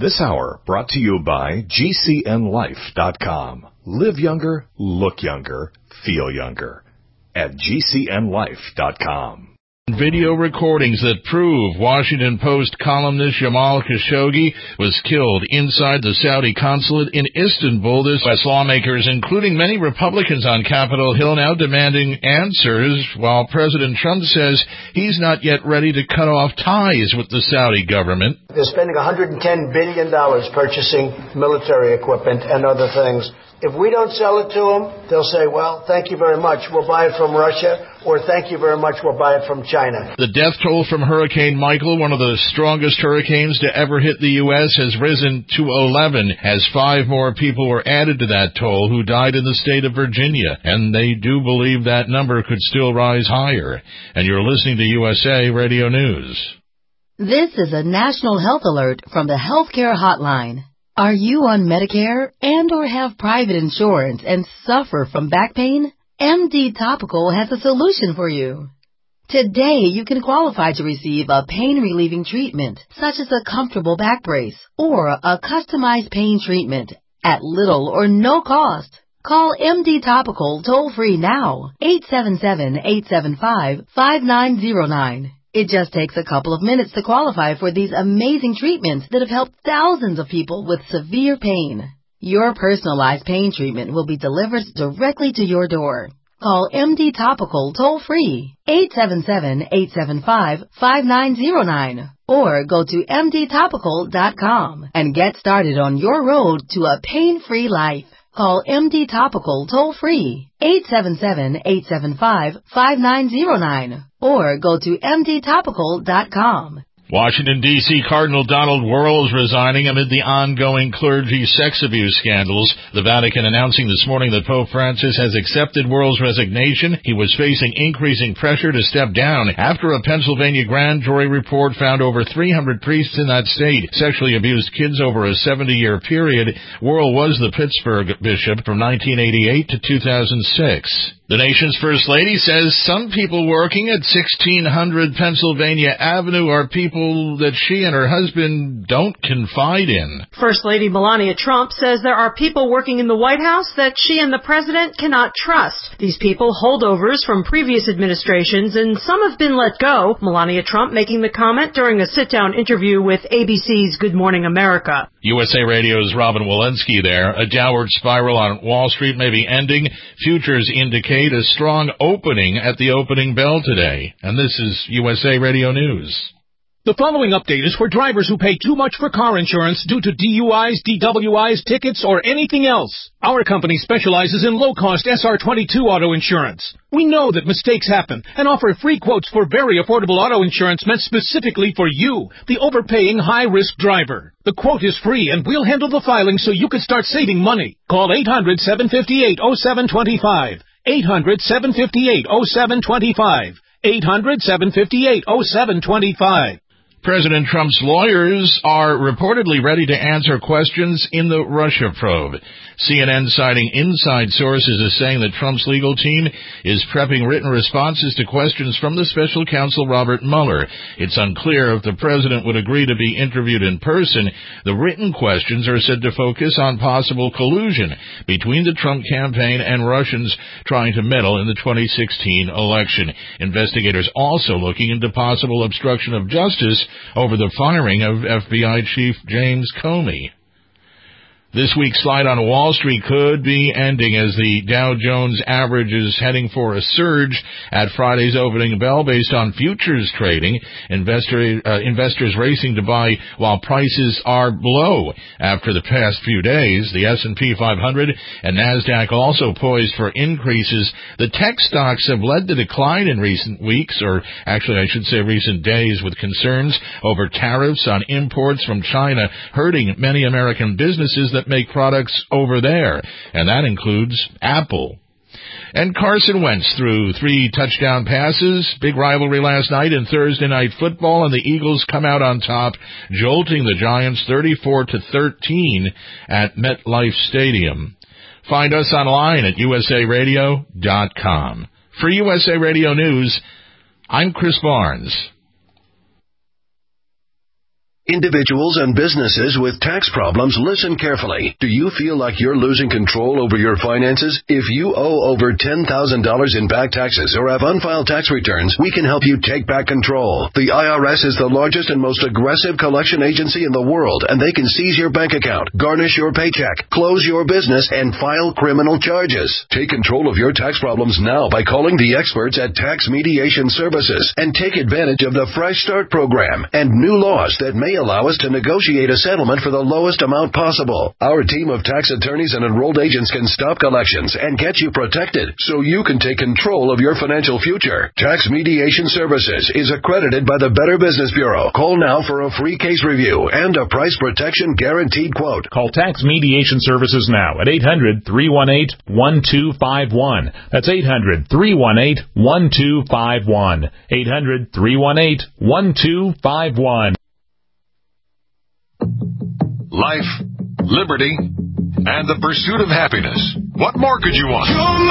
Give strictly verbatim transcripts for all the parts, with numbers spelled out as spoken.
This hour brought to you by G C N life dot com. Live younger, look younger, feel younger at G C N life dot com. Video recordings that prove Washington Post columnist Jamal Khashoggi was killed inside the Saudi consulate in Istanbul. This West lawmakers, including many Republicans on Capitol Hill, now demanding answers, while President Trump says he's not yet ready to cut off ties with the Saudi government. They're spending one hundred ten billion dollars purchasing military equipment and other things. If we don't sell it to them, they'll say, well, thank you very much, we'll buy it from Russia, or thank you very much, we'll buy it from China. The death toll from Hurricane Michael, one of the strongest hurricanes to ever hit the U S, has risen to eleven, as five more people were added to that toll who died in the state of Virginia. And they do believe that number could still rise higher. And you're listening to U S A Radio News. This is a national health alert from the Healthcare Hotline. Are you on Medicare and or have private insurance and suffer from back pain? M D Topical has a solution for you. Today, you can qualify to receive a pain-relieving treatment, such as a comfortable back brace or a customized pain treatment at little or no cost. Call M D Topical toll-free now, eight seven seven, eight seven five, five nine zero nine. It just takes a couple of minutes to qualify for these amazing treatments that have helped thousands of people with severe pain. Your personalized pain treatment will be delivered directly to your door. Call M D Topical toll-free, eight seven seven, eight seven five, five nine zero nine, or go to M D topical dot com and get started on your road to a pain-free life. Call M D Topical toll-free, eight seven seven, eight seven five, five nine zero nine, or go to M D topical dot com. Washington, D C Cardinal Donald Wuerl resigning amid the ongoing clergy sex abuse scandals. The Vatican announcing this morning that Pope Francis has accepted Wuerl's resignation. He was facing increasing pressure to step down after a Pennsylvania grand jury report found over three hundred priests in that state sexually abused kids over a seventy-year period. Wuerl was the Pittsburgh bishop from nineteen eighty-eight to two thousand six. The nation's First Lady says some people working at sixteen hundred Pennsylvania Avenue are people that she and her husband don't confide in. First Lady Melania Trump says there are people working in the White House that she and the president cannot trust. These people holdovers from previous administrations, and some have been let go. Melania Trump making the comment during a sit-down interview with A B C's Good Morning America. U S A Radio's Robin Walensky there. A downward spiral on Wall Street may be ending. Futures indicate a strong opening at the opening bell today. And this is U S A Radio News. The following update is for drivers who pay too much for car insurance due to D U Is, D W Is, tickets, or anything else. Our company specializes in low-cost S R twenty-two auto insurance. We know that mistakes happen and offer free quotes for very affordable auto insurance meant specifically for you, the overpaying high-risk driver. The quote is free, and we'll handle the filing so you can start saving money. Call eight hundred, seven five eight, oh seven two five. eight hundred, seven five eight, oh seven two five. eight hundred, seven five eight, oh seven two five. President Trump's lawyers are reportedly ready to answer questions in the Russia probe. C N N citing inside sources is saying that Trump's legal team is prepping written responses to questions from the special counsel Robert Mueller. It's unclear if the president would agree to be interviewed in person. The written questions are said to focus on possible collusion between the Trump campaign and Russians trying to meddle in the twenty sixteen election. Investigators also looking into possible obstruction of justice over the firing of F B I Chief James Comey. This week's slide on Wall Street could be ending as the Dow Jones average is heading for a surge at Friday's opening bell based on futures trading. Investor, uh, investors racing to buy while prices are low after the past few days. The S and P five hundred and NASDAQ also poised for increases. The tech stocks have led the decline in recent weeks, or actually I should say recent days, with concerns over tariffs on imports from China hurting many American businesses that make products over there, and that includes Apple. And Carson Wentz threw three touchdown passes. Big rivalry last night in Thursday Night Football, and the Eagles come out on top, jolting the Giants thirty-four to thirteen at MetLife Stadium. Find us online at U S A radio dot com. For U S A Radio News, I'm Chris Barnes. Individuals and businesses with tax problems, listen carefully. Do you feel like you're losing control over your finances? If you owe over ten thousand dollars in back taxes or have unfiled tax returns, we can help you take back control. The I R S is the largest and most aggressive collection agency in the world, and they can seize your bank account, garnish your paycheck, close your business, and file criminal charges. Take control of your tax problems now by calling the experts at Tax Mediation Services and take advantage of the Fresh Start program and new laws that may allow us to negotiate a settlement for the lowest amount possible. Our team of tax attorneys and enrolled agents can stop collections and get you protected so you can take control of your financial future. Tax Mediation Services is accredited by the Better Business Bureau. Call now for a free case review and a price protection guaranteed quote. Call Tax Mediation Services now at eight hundred, three one eight, one two five one. That's eight hundred, three one eight, one two five one. eight hundred, three one eight, one two five one. Life, liberty, and the pursuit of happiness. What more could you want?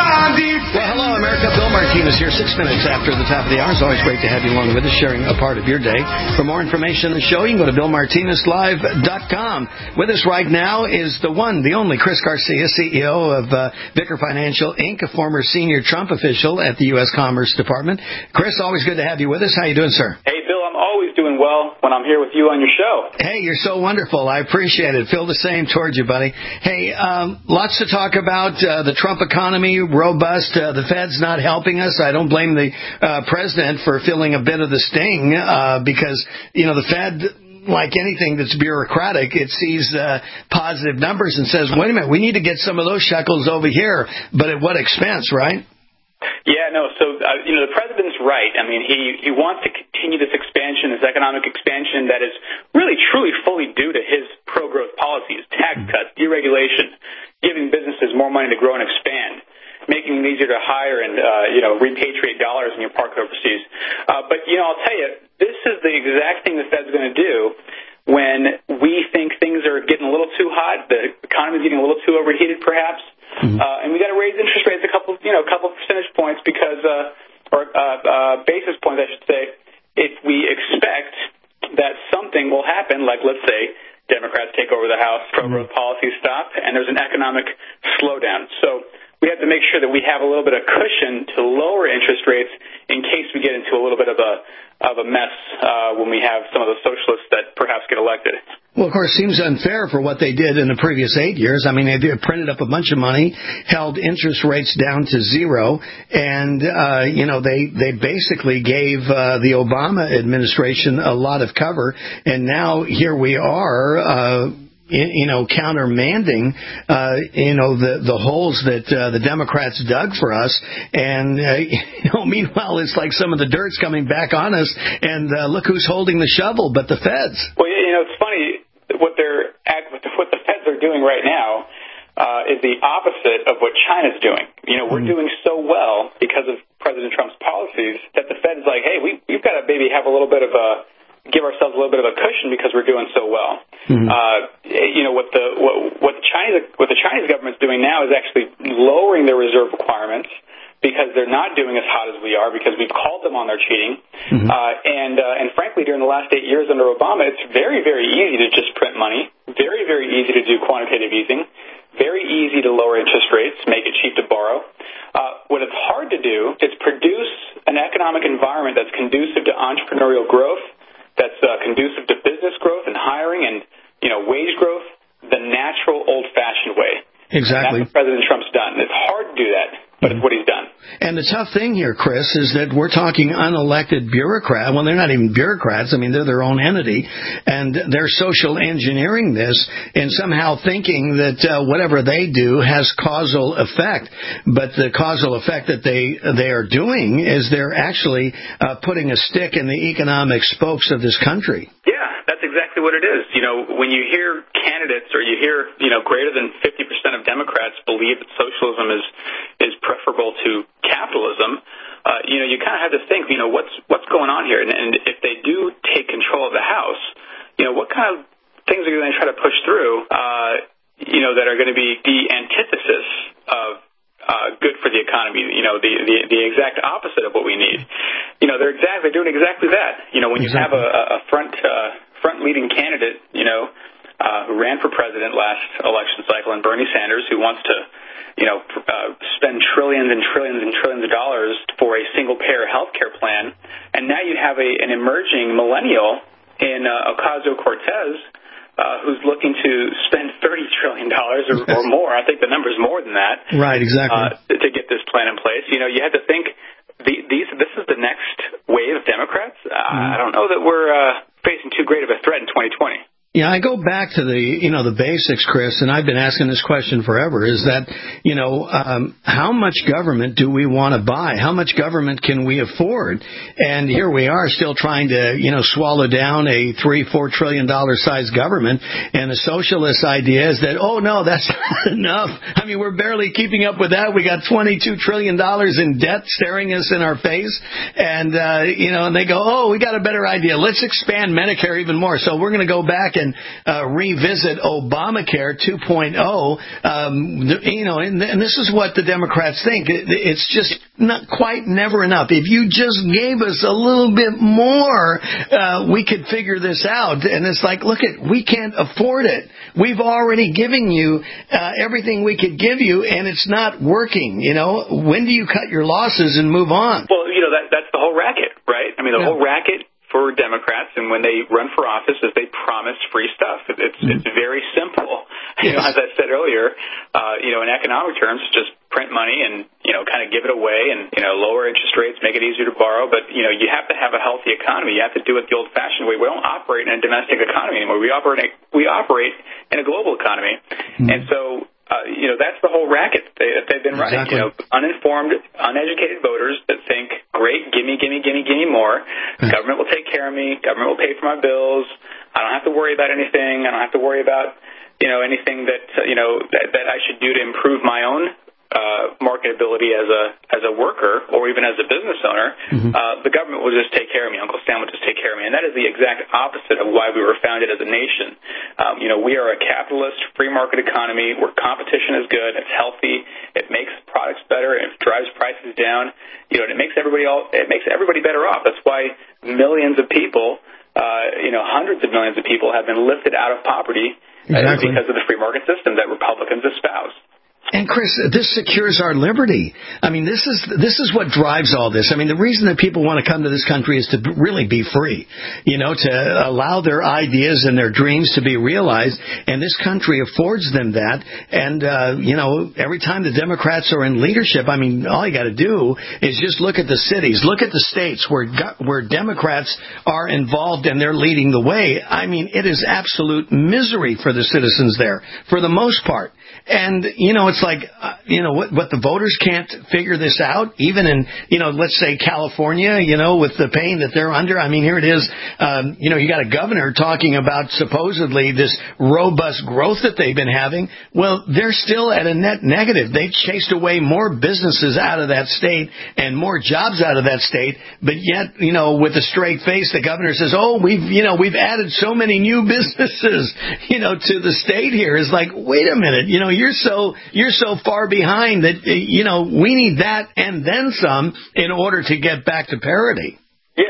Well, hello, America. Bill Martinez here, six minutes after the top of the hour. It's always great to have you along with us, sharing a part of your day. For more information on the show, you can go to bill martinez live dot com. With us right now is the one, the only, Chris Garcia, C E O of uh, Vicker Financial, Incorporated, a former senior Trump official at the U S Commerce Department. Chris, always good to have you with us. How you doing, sir? Hey, Bill, I'm always doing well when I'm here with you on your show. Hey, you're so wonderful. I appreciate it. Feel the same towards you, buddy. Hey, um, lots to talk about. Uh, the Trump economy, robust. Uh, the Fed's not helping us. I don't blame the uh, president for feeling a bit of the sting uh, because, you know, the Fed, like anything that's bureaucratic, it sees uh, positive numbers and says, wait a minute, we need to get some of those shekels over here, but at what expense, right? Yeah, no, so, uh, you know, the president's right. I mean, he, he wants to continue this expansion, this economic expansion that is really, truly, fully due to his pro-growth policies, tax cuts, deregulation, giving businesses more money to grow and expand, making it easier to hire and, uh, you know, repatriate dollars when you're parked overseas. Uh, but, you know, I'll tell you, this is the exact thing the Fed's going to do when we think things are getting a little too hot, the economy's getting a little too overheated, perhaps. Mm-hmm. Uh, and we got to raise interest rates a couple, you know, a couple percentage points because, uh, or uh, uh, basis points, I should say, if we expect that something will happen, like let's say Democrats take over the House, pro-growth policies stop, and there's an economic slowdown. So we have to make sure that we have a little bit of cushion to lower interest rates in case we get into a little bit of a of a mess uh, when we have some of the socialists that perhaps get elected. Well, of course, it seems unfair for what they did in the previous eight years. I mean, they did, printed up a bunch of money, held interest rates down to zero, and, uh, you know, they, they basically gave uh, the Obama administration a lot of cover, and now here we are, uh, you know, countermanding, uh, you know, the, the holes that uh, the Democrats dug for us. And, uh, you know, meanwhile, it's like some of the dirt's coming back on us. And uh, look who's holding the shovel, but the Feds. Well, you know, it's funny. What they're what the Feds are doing right now uh, is the opposite of what China's doing. You know, we're mm-hmm. doing so well because of President Trump's policies that the Fed's like, hey, we, we've got to maybe have a little bit of a give ourselves a little bit of a cushion because we're doing so well. Mm-hmm. Uh, you know, what the what, what the Chinese what the Chinese government's doing now is actually lowering their reserve requirements because they're not doing as hot as we are because we've called them on their cheating. Mm-hmm. Uh, and uh, and frankly, during the last eight years under Obama, it's very, very easy to just print money, very, very easy to do quantitative easing, very easy to lower interest rates, make it cheap to borrow. Uh, what it's hard to do is produce an economic environment that's conducive to entrepreneurial growth, that's uh, conducive to business growth and hiring and, you know, wage growth the natural, old-fashioned way. Exactly. And that's what President Trump's done. It's hard to do that, but it's what he's done. And the tough thing here, Chris, is that we're talking unelected bureaucrats. Well, they're not even bureaucrats. I mean, they're their own entity. And they're social engineering this and somehow thinking that uh, whatever they do has causal effect. But the causal effect that they they are doing is they're actually uh, putting a stick in the economic spokes of this country. Yeah, that's exactly what it is. You know, when you hear candidates or you hear, you know, greater than fifty percent of Democrats believe that socialism is is preferable to capitalism, uh, you know, you kind of have to think, you know, what's what's going on here? And, and if they do take control of the House, you know, what kind of things are they going to try to push through, uh, you know, that are going to be the antithesis of uh, good for the economy, you know, the, the the exact opposite of what we need. You know, they're exactly they're doing exactly that. You know, when you exactly. have a, a front uh, front-leading candidate, you know, uh, who ran for president last election cycle, and Bernie Sanders, who wants to, you know, uh, spend trillions and trillions and trillions of dollars for a single-payer health care plan. And now you have a, an emerging millennial in uh, Ocasio-Cortez, uh, who's looking to spend thirty trillion dollars or, or more. I think the number's more than that. Right, exactly. Uh, to get this plan in place. You know, you had to think, the, these, this is the next wave of Democrats. Uh, mm. I don't know that we're uh, facing too great of a threat in twenty twenty. Yeah, I go back to the, you know, the basics, Chris, and I've been asking this question forever, is that, you know, um, how much government do we want to buy? How much government can we afford? And here we are still trying to, you know, swallow down a three, four trillion dollar size government. And the socialist idea is that, oh, no, that's not enough. I mean, we're barely keeping up with that. We got twenty-two trillion dollars in debt staring us in our face. And, uh, you know, and they go, oh, we got a better idea. Let's expand Medicare even more. So we're going to go back and uh, revisit Obamacare two point oh, um, you know, and, and this is what the Democrats think. It, it's just not quite never enough. If you just gave us a little bit more, uh, we could figure this out. And it's like, look, at we can't afford it. We've already given you uh, everything we could give you, and it's not working. You know, when do you cut your losses and move on? Well, you know, that that's the whole racket, right? I mean, the yeah. whole racket for Democrats, and when they run for office, is they promise free stuff. It's mm-hmm. it's very simple. You know, as I said earlier, uh, you know, in economic terms, just print money and, you know, kind of give it away and, you know, lower interest rates, make it easier to borrow. But, you know, you have to have a healthy economy. You have to do it the old-fashioned way. We don't operate in a domestic economy anymore. We operate we operate in a global economy. Mm-hmm. And so, Uh, you know, that's the whole racket they, that they've been running. Exactly. You know, uninformed, uneducated voters that think, great, gimme, gimme, gimme, gimme more. Yeah. Government will take care of me. Government will pay for my bills. I don't have to worry about anything. I don't have to worry about, you know, anything that, uh, you know, that, that I should do to improve my own uh, marketability as a as a worker or even as a business owner. Mm-hmm. Uh, the government will just take care of me. Uncle Sam will just take care of me. And that is the exact opposite of why we were founded as a nation. Um, you know, we are a capitalist, free market economy where competition is good, it's healthy, it makes products better, it drives prices down. You know, and it makes everybody all it makes everybody better off. That's why millions of people, uh, you know, hundreds of millions of people have been lifted out of poverty exactly. uh, because of the free market system that Republicans espouse. And Chris, this secures our liberty. I mean, this is this is what drives all this. I mean, the reason that people want to come to this country is to really be free, you know, to allow their ideas and their dreams to be realized. And this country affords them that. And, uh, you know, every time the Democrats are in leadership, I mean, all you got to do is just look at the cities, look at the states where where Democrats are involved and they're leading the way. I mean, it is absolute misery for the citizens there, for the most part. And, you know, it's like, uh, you know, what, what the voters can't figure this out, even in, you know, let's say California, you know, with the pain that they're under. I mean, here it is. Um, you know, you got a governor talking about supposedly this robust growth that they've been having. Well, they're still at a net negative. They chased away more businesses out of that state and more jobs out of that state. But yet, you know, with a straight face, the governor says, oh, we've, you know, we've added so many new businesses, you know, to the state here. It's like, wait a minute, you know, you're so you're so far behind that, you know, we need that and then some in order to get back to parity. Yeah,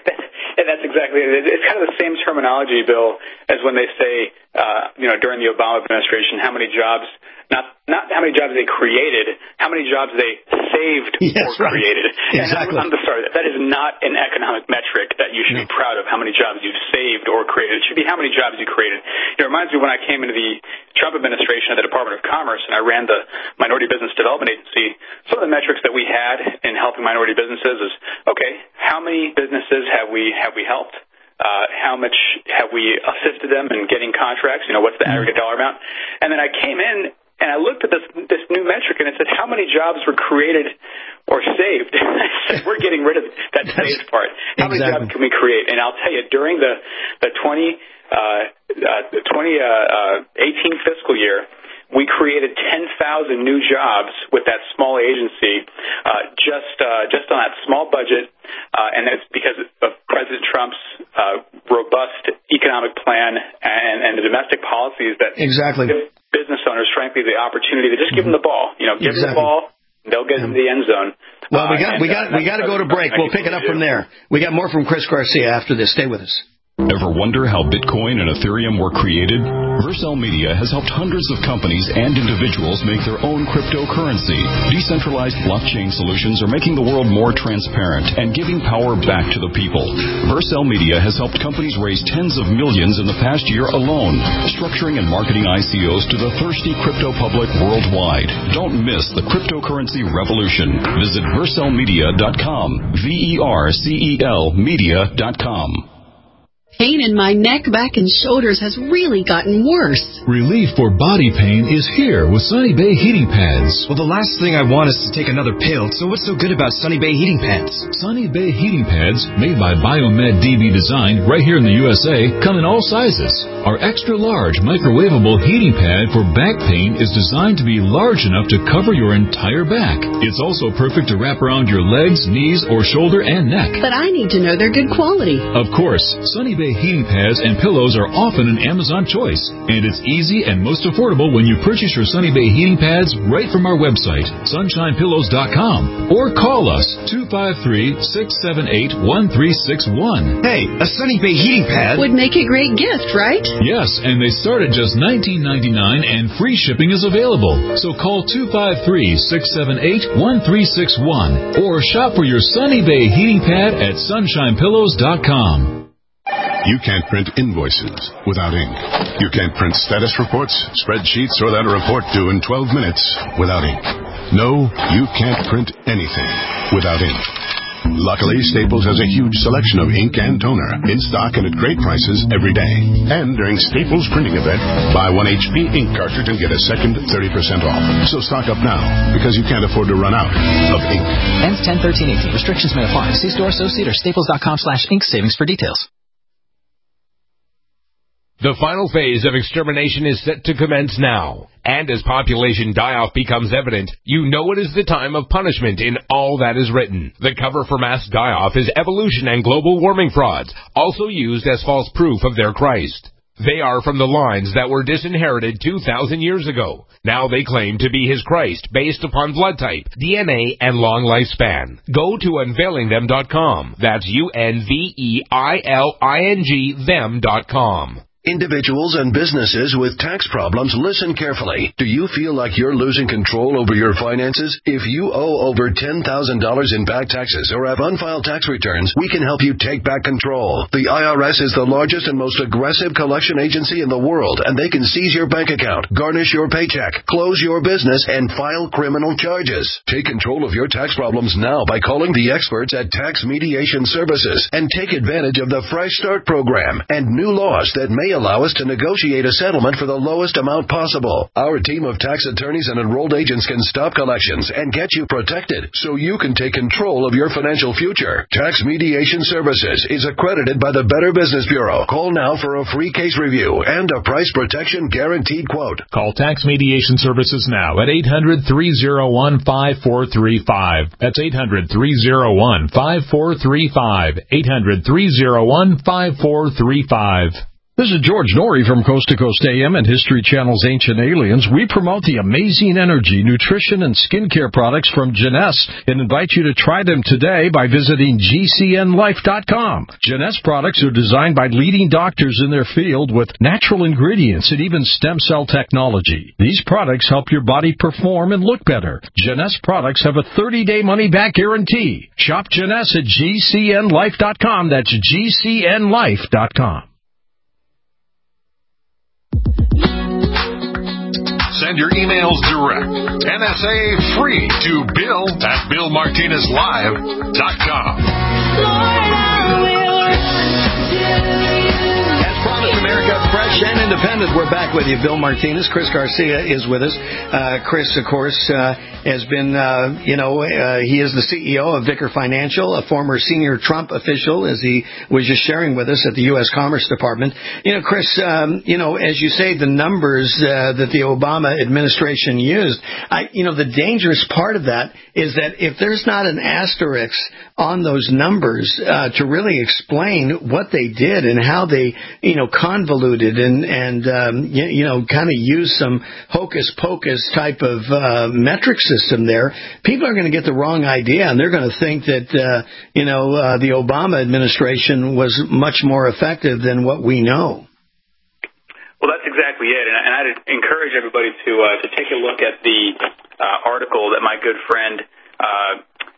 and that's exactly it. It's kind of the same terminology, Bill, as when they say, uh, you know, during the Obama administration, how many jobs, not not how many jobs they created, how many jobs they saved yes, or right. created. Exactly. And I'm, I'm sorry, that is not an economic metric that you should no. be proud of, how many jobs you've saved or created. It should be how many jobs you created. It reminds me when I came into the Trump administration at the Department of Commerce and I ran the Minority Business Development Agency, some of the metrics that we had in helping minority businesses is, okay, how many businesses have we have we helped? Uh, how much have we assisted them in getting contracts? You know, what's the aggregate dollar amount? And then I came in and I looked at this this new metric, and it said how many jobs were created or saved. I said, we're getting rid of that saved part. How exactly. many jobs can we create? And I'll tell you, during the the twenty eighteen fiscal year, we created ten thousand new jobs with that small agency, uh, just uh, just on that small budget, uh, and that's because of President Trump's uh, robust economic plan and, and the domestic policies that exactly. give business owners, frankly, the opportunity to just give them the ball. You know, give exactly. them the ball, they'll get into the end zone. Well, we got uh, we got uh, we got to go to break. We'll pick it up from there. We got more from Chris Garcia after this. Stay with us. Ever wonder how Bitcoin and Ethereum were created? Vercel Media has helped hundreds of companies and individuals make their own cryptocurrency. Decentralized blockchain solutions are making the world more transparent and giving power back to the people. Vercel Media has helped companies raise tens of millions in the past year alone, structuring and marketing I C Os to the thirsty crypto public worldwide. Don't miss the cryptocurrency revolution. Visit vercel media dot com. V E R C E L media dot com. Pain in my neck, back, and shoulders has really gotten worse. Relief for body pain is here with Sunny Bay Heating Pads. Well, the last thing I want is to take another pill, so what's so good about Sunny Bay Heating Pads? Sunny Bay Heating Pads, made by Biomed D B Design right here in the U S A, come in all sizes. Our extra-large microwavable heating pad for back pain is designed to be large enough to cover your entire back. It's also perfect to wrap around your legs, knees, or shoulder and neck. But I need to know they're good quality. Of course, Sunny Bay heating pads and pillows are often an Amazon choice, and it's easy and most affordable when you purchase your Sunny Bay heating pads right from our website, sunshine pillows dot com, or call us two five three, six seven eight, one three six one. Hey, a Sunny Bay heating pad would make a great gift, right? Yes, and they start at just nineteen ninety-nine and free shipping is available. So call two five three, six seven eight, one three six one or shop for your Sunny Bay heating pad at sunshine pillows dot com. You can't print invoices without ink. You can't print status reports, spreadsheets, or that a report due in twelve minutes without ink. No, you can't print anything without ink. Luckily, Staples has a huge selection of ink and toner in stock and at great prices every day. And during Staples printing event, buy one H P ink cartridge and get a second thirty percent off. So stock up now, because you can't afford to run out of ink. Ends ten thirteen eighteen. Restrictions may apply. See store associate or staples dot com slash ink savings for details. The final phase of extermination is set to commence now. And as population die-off becomes evident, you know it is the time of punishment in all that is written. The cover for mass die-off is evolution and global warming frauds, also used as false proof of their Christ. They are from the lines that were disinherited two thousand years ago. Now they claim to be his Christ based upon blood type, D N A, and long lifespan. Go to unveiling them dot com. That's U N V E I L I N G them dot com. Individuals and businesses with tax problems, listen carefully. Do you feel like you're losing control over your finances? If you owe over ten thousand dollars in back taxes or have unfiled tax returns, we can help you take back control. The I R S is the largest and most aggressive collection agency in the world, and they can seize your bank account, garnish your paycheck, close your business, and file criminal charges. Take control of your tax problems now by calling the experts at Tax Mediation Services and take advantage of the Fresh Start program and new laws that may allow us to negotiate a settlement for the lowest amount possible. Our team of tax attorneys and enrolled agents can stop collections and get you protected so you can take control of your financial future. Tax Mediation Services is accredited by the Better Business Bureau. Call now for a free case review and a price protection guaranteed quote. Call Tax Mediation Services now at eight hundred, three oh one, five four three five. That's eight hundred, three oh one, five four three five. eight hundred, three oh one, five four three five. This is George Norrie from Coast to Coast A M and History Channel's Ancient Aliens. We promote the amazing energy, nutrition, and skincare products from Jeunesse and invite you to try them today by visiting G C N life dot com. Jeunesse products are designed by leading doctors in their field with natural ingredients and even stem cell technology. These products help your body perform and look better. Jeunesse products have a thirty-day money-back guarantee. Shop Jeunesse at G C N life dot com. That's G C N life dot com. Send your emails direct. N S A free to Bill at Bill Martinez Live dot com. As promised, America, fresh and independent. We're back with you. Bill Martinez. Chris Garcia is with us. Uh, Chris, of course, uh, has been, uh, you know, uh, he is the C E O of Vicker Financial, a former senior Trump official, as he was just sharing with us at the U S Commerce Department. You know, Chris, um, you know, as you say, the numbers uh, that the Obama administration used, I, you know, the dangerous part of that is that if there's not an asterisk on those numbers uh, to really explain what they did and how they, you know, conned convoluted and and um, you, you know kind of use some hocus pocus type of uh, metric system there, people are going to get the wrong idea, and they're going to think that uh, you know uh, the Obama administration was much more effective than what we know. Well, that's exactly it, and, and I'd encourage everybody to uh, to take a look at the uh, article that my good friend. Uh,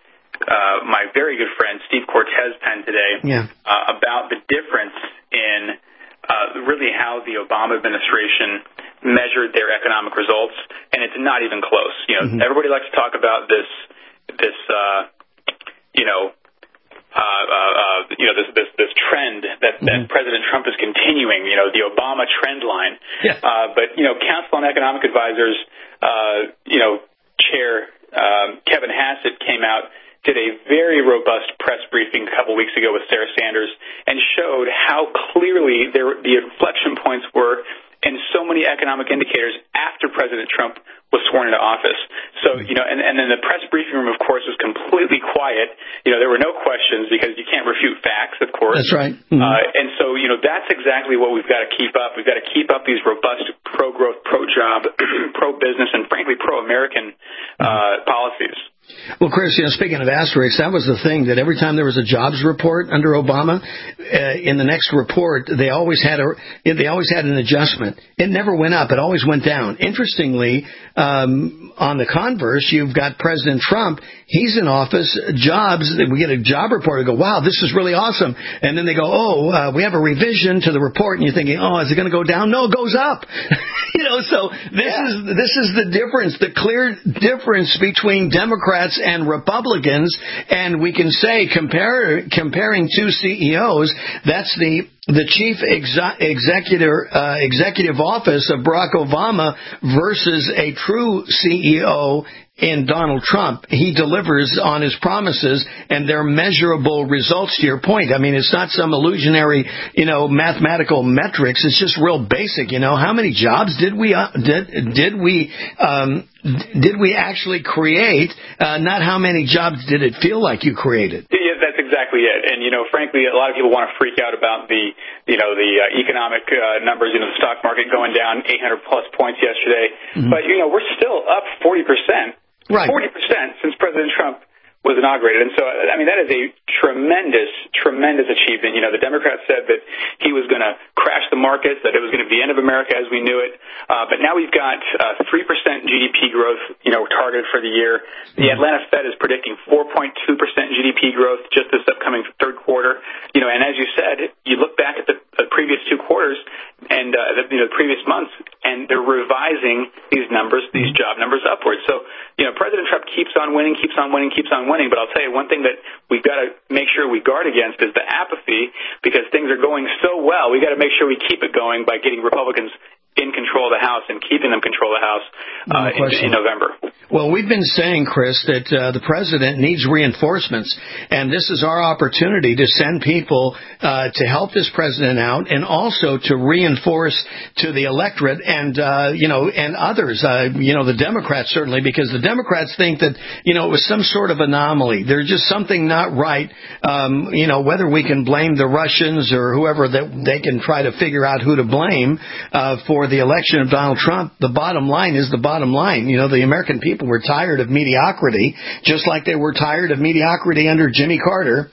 Uh, my very good friend Steve Cortez penned today yeah. uh, about the difference in uh, really how the Obama administration measured their economic results, and it's not even close. You know, mm-hmm. everybody likes to talk about this, this, uh, you know, uh, uh, uh, you know, this this this trend that, mm-hmm. that President Trump is continuing. You know, the Obama trend line. Yeah. Uh, but you know, Council on Economic Advisors, uh, you know, Chair um, Kevin Hassett came out. Did a very robust press briefing a couple weeks ago with Sarah Sanders and showed how clearly there, the inflection points were in so many economic indicators after President Trump was sworn into office. So, you know, and, and then the press briefing room, of course, was completely quiet. You know, there were no questions because you can't refute facts, of course. That's right. Mm-hmm. Uh, and so, you know, that's exactly what we've got to keep up. We've got to keep up these robust pro-growth, pro-job, pro-business, and frankly, pro-American uh, policies. Well, Chris, you know, speaking of asterisks, that was the thing that every time there was a jobs report under Obama, uh, in the next report they always had a they always had an adjustment. It never went up; it always went down. Interestingly, um, on the converse, you've got President Trump. He's in office. Jobs, we get a job report and go, "Wow, this is really awesome," and then they go, "Oh, uh, we have a revision to the report," and you're thinking, "Oh, is it going to go down?" No, it goes up. you know, so this yeah. is this is the difference, the clear difference between Democrats and Republicans, and we can say compare, comparing two C E Os, that's the the chief exe- executive uh, executive office of Barack Obama versus a true C E O in Donald Trump. He delivers on his promises, and they're measurable results, to your point. I mean, it's not some illusionary, you know, mathematical metrics. It's just real basic, you know. How many jobs did we, uh, did, did we, um, did we actually create? Uh, not how many jobs did it feel like you created? Yeah, that's exactly it. And, you know, frankly, a lot of people want to freak out about the, you know, the uh, economic uh, numbers, you know, the stock market going down eight hundred plus points yesterday. Mm-hmm. But, you know, we're still up forty percent. Right. forty percent since President Trump was inaugurated. And so, I mean, that is a tremendous, tremendous achievement. You know, the Democrats said that he was going to crash the markets, that it was going to be the end of America as we knew it. Uh, but now we've got uh, three percent G D P growth, you know, targeted for the year. The Atlanta Fed is predicting four point two percent G D P growth just this upcoming third quarter. You know, and as you said, you look back at the, the previous two quarters and, uh, the, you know, previous months, and they're revising these numbers, these job numbers upwards. So, you know, President Trump keeps on winning, keeps on winning, keeps on winning. But I'll tell you, one thing that we've got to make sure we guard against is the apathy, because things are going so well. We've got to make sure we keep it going by getting Republicans in control of the House and keeping them control of the House uh, no in, in November. Well, we've been saying, Chris, that uh, the president needs reinforcements, and this is our opportunity to send people uh, to help this president out, and also to reinforce to the electorate and uh, you know and others, uh, you know, the Democrats certainly, because the Democrats think that you know it was some sort of anomaly. There's just something not right. Um, you know, whether we can blame the Russians or whoever, that they can try to figure out who to blame uh, for the election of Donald Trump. The bottom line is the bottom line. You know, the American people were tired of mediocrity, just like they were tired of mediocrity under Jimmy Carter.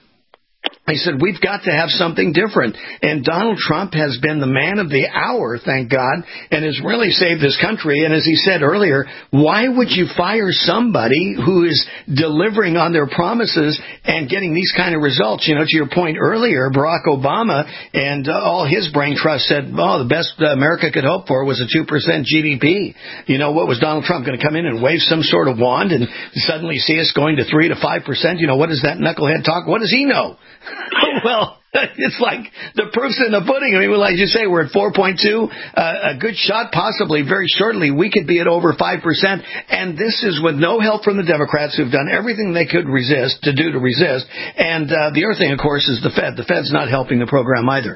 He said, we've got to have something different. And Donald Trump has been the man of the hour, thank God, and has really saved this country. And as he said earlier, why would you fire somebody who is delivering on their promises and getting these kind of results? You know, to your point earlier, Barack Obama and uh, all his brain trust said, oh, the best America could hope for was a two percent G D P. You know, what was Donald Trump going to come in and wave some sort of wand and suddenly see us going to three to five percent? You know, what is that knucklehead talk? What does he know? Well, it's like the proof's in the pudding. I mean, like you say, we're at four point two. Uh, a good shot, possibly very shortly, we could be at over five percent. And this is with no help from the Democrats, who've done everything they could resist to do to resist. And uh, the other thing, of course, is the Fed. The Fed's not helping the program either.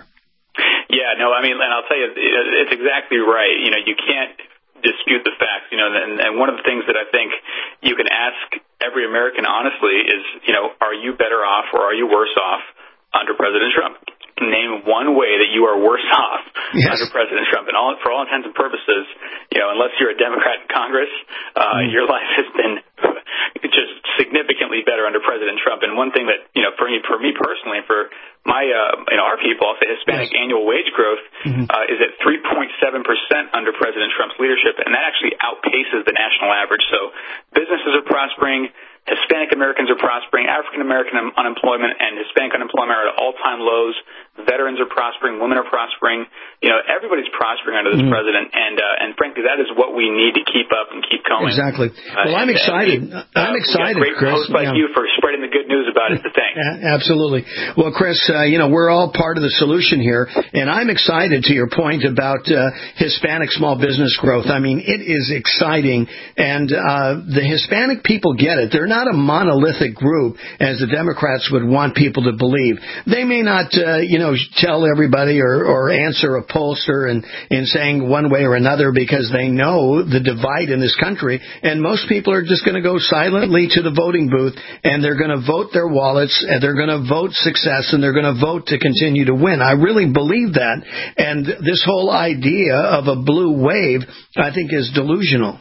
Yeah, no, I mean, and I'll tell you, it's exactly right. You know, you can't dispute the facts, you know, and, and one of the things that I think you can ask every American honestly is, you know, are you better off or are you worse off under President Trump? Name one way that you are worse off yes. under President Trump. And all, for all intents and purposes, you know, unless you're a Democrat in Congress, uh, mm. your life has been just significantly better under President Trump. And one thing that, you know, for me, for me personally, for my, uh, you know, our people, I'll say Hispanic yes. annual wage growth mm-hmm. uh, is at three point seven percent under President Trump's leadership, and that actually outpaces the national average. So businesses are prospering. Hispanic Americans are prospering, African American unemployment and Hispanic unemployment are at all-time lows. Veterans are prospering, women are prospering. You know, everybody's prospering under this mm. president, and uh, and frankly, that is what we need to keep up and keep going. Exactly. Well, uh, I'm and, excited. And, uh, I'm excited, great Chris. hosts like yeah. you for spreading the good news about it. So thanks. Absolutely. Well, Chris, uh, you know, we're all part of the solution here, and I'm excited to your point about uh, Hispanic small business growth. I mean, it is exciting, and uh, the Hispanic people get it. They're not a monolithic group, as the Democrats would want people to believe. They may not, uh, you know, tell everybody or, or answer a pollster in, in saying one way or another because they know the divide in this country, and most people are just going to go silently to the voting booth, and they're going to vote their wallets, and they're going to vote success, and they're going to vote to continue to win. I really believe that, and this whole idea of a blue wave, I think, is delusional.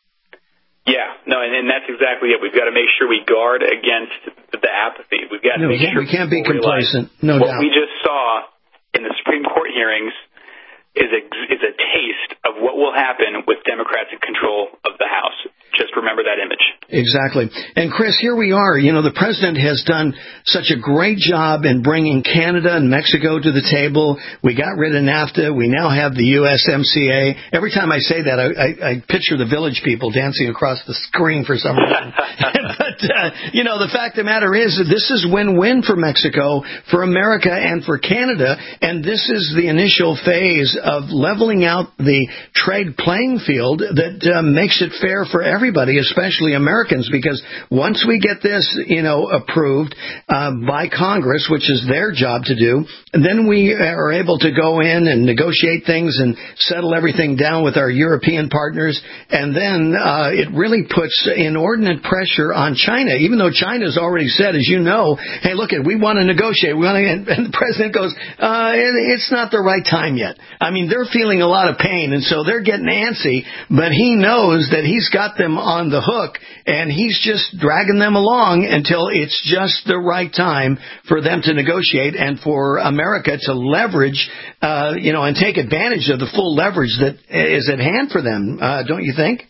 Yeah, no, and, and that's exactly it. We've got to make sure we guard against the apathy. We've got to no, make yeah, sure we can't be complacent. what No doubt. What we just saw in the Supreme Court hearings is a is a taste of what will happen with Democrats in control of the House. Just remember that image. Exactly. And, Chris, here we are. You know, the president has done such a great job in bringing Canada and Mexico to the table. We got rid of NAFTA. We now have the U S M C A. Every time I say that, I, I, I picture the Village People dancing across the screen for some reason. But, uh, you know, the fact of the matter is that this is win-win for Mexico, for America, and for Canada. And this is the initial phase of leveling out the trade playing field that uh, makes it fair for everyone. Everybody, especially Americans, because once we get this, you know, approved uh, by Congress, which is their job to do, then we are able to go in and negotiate things and settle everything down with our European partners. And then uh, it really puts inordinate pressure on China, even though China's already said, as you know, hey, look, we want to negotiate. We want to, and, and the president goes, uh, it's not the right time yet. I mean, they're feeling a lot of pain, and so they're getting antsy, but he knows that he's got them on the hook, and he's just dragging them along until it's just the right time for them to negotiate and for America to leverage, uh, you know, and take advantage of the full leverage that is at hand for them. Uh, don't you think?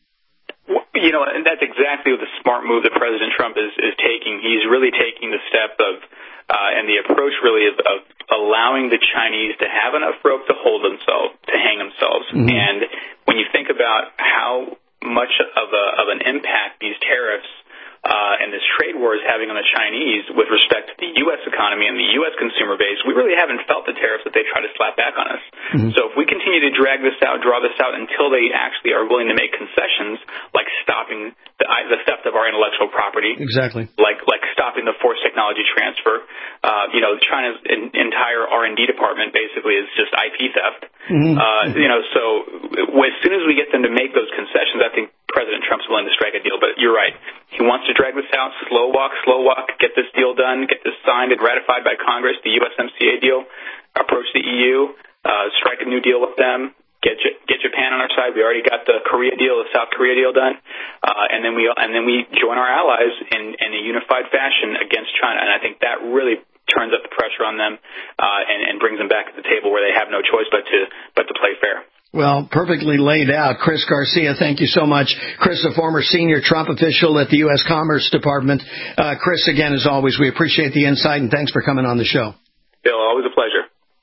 You know, and that's exactly the smart move that President Trump is, is taking. He's really taking the step of, uh, and the approach really of, of allowing the Chinese to have enough rope to hold themselves, to hang themselves. Mm-hmm. And when you think about how much of a of an impact these tariffs uh, and this trade war is having on the Chinese with respect to the U S economy and the U S consumer base, we really haven't felt the tariffs that they try to slap back on us. Mm-hmm. So if we continue to drag this out, draw this out until they actually are willing to make concessions, like stopping the, the theft of our intellectual property, exactly, like like stopping the forced technology transfer, uh, you know, China's in, entire R and D department basically is just I P theft. Mm-hmm. Uh, you know, so as soon as we get them to make those concessions, I think President Trump's willing to strike a deal. But you're right. He wants to drag this out, slow walk, slow walk, get this deal done, get this signed and ratified by Congress, the U S M C A deal, approach the E U, uh, strike a new deal with them, get get Japan on our side. We already got the Korea deal, the South Korea deal done, uh, and then we and then we join our allies in, in a unified fashion against China. And I think that really turns up the pressure on them uh, and, and brings them back to the table where they have no choice but to but to play fair. Well, perfectly laid out. Chris Garcia, thank you so much. Chris, a former senior Trump official at the U S Commerce Department. Uh, Chris, again, as always, we appreciate the insight, and thanks for coming on the show. Bill, always a pleasure.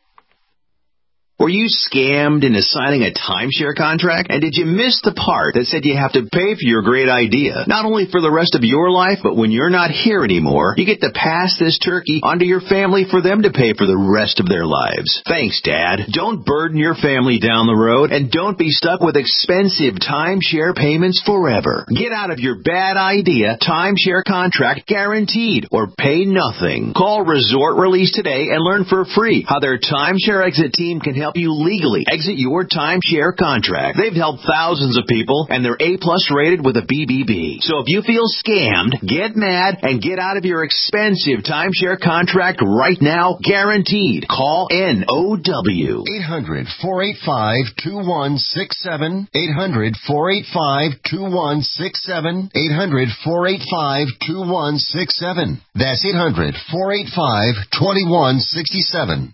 Were you scammed into signing a timeshare contract? And did you miss the part that said you have to pay for your great idea? Not only for the rest of your life, but when you're not here anymore, you get to pass this turkey onto your family for them to pay for the rest of their lives. Thanks, Dad. Don't burden your family down the road, and don't be stuck with expensive timeshare payments forever. Get out of your bad idea timeshare contract guaranteed, or pay nothing. Call Resort Release today and learn for free how their timeshare exit team can help help you legally exit your timeshare contract. They've helped thousands of people, and they're A-plus rated with a B B B. So if you feel scammed, get mad and get out of your expensive timeshare contract right now, guaranteed. Call N O W. eight hundred, four eight five, two one six seven. eight hundred, four eight five, two one six seven. eight hundred, four eight five, two one six seven. That's eight hundred, four eight five, two one six seven.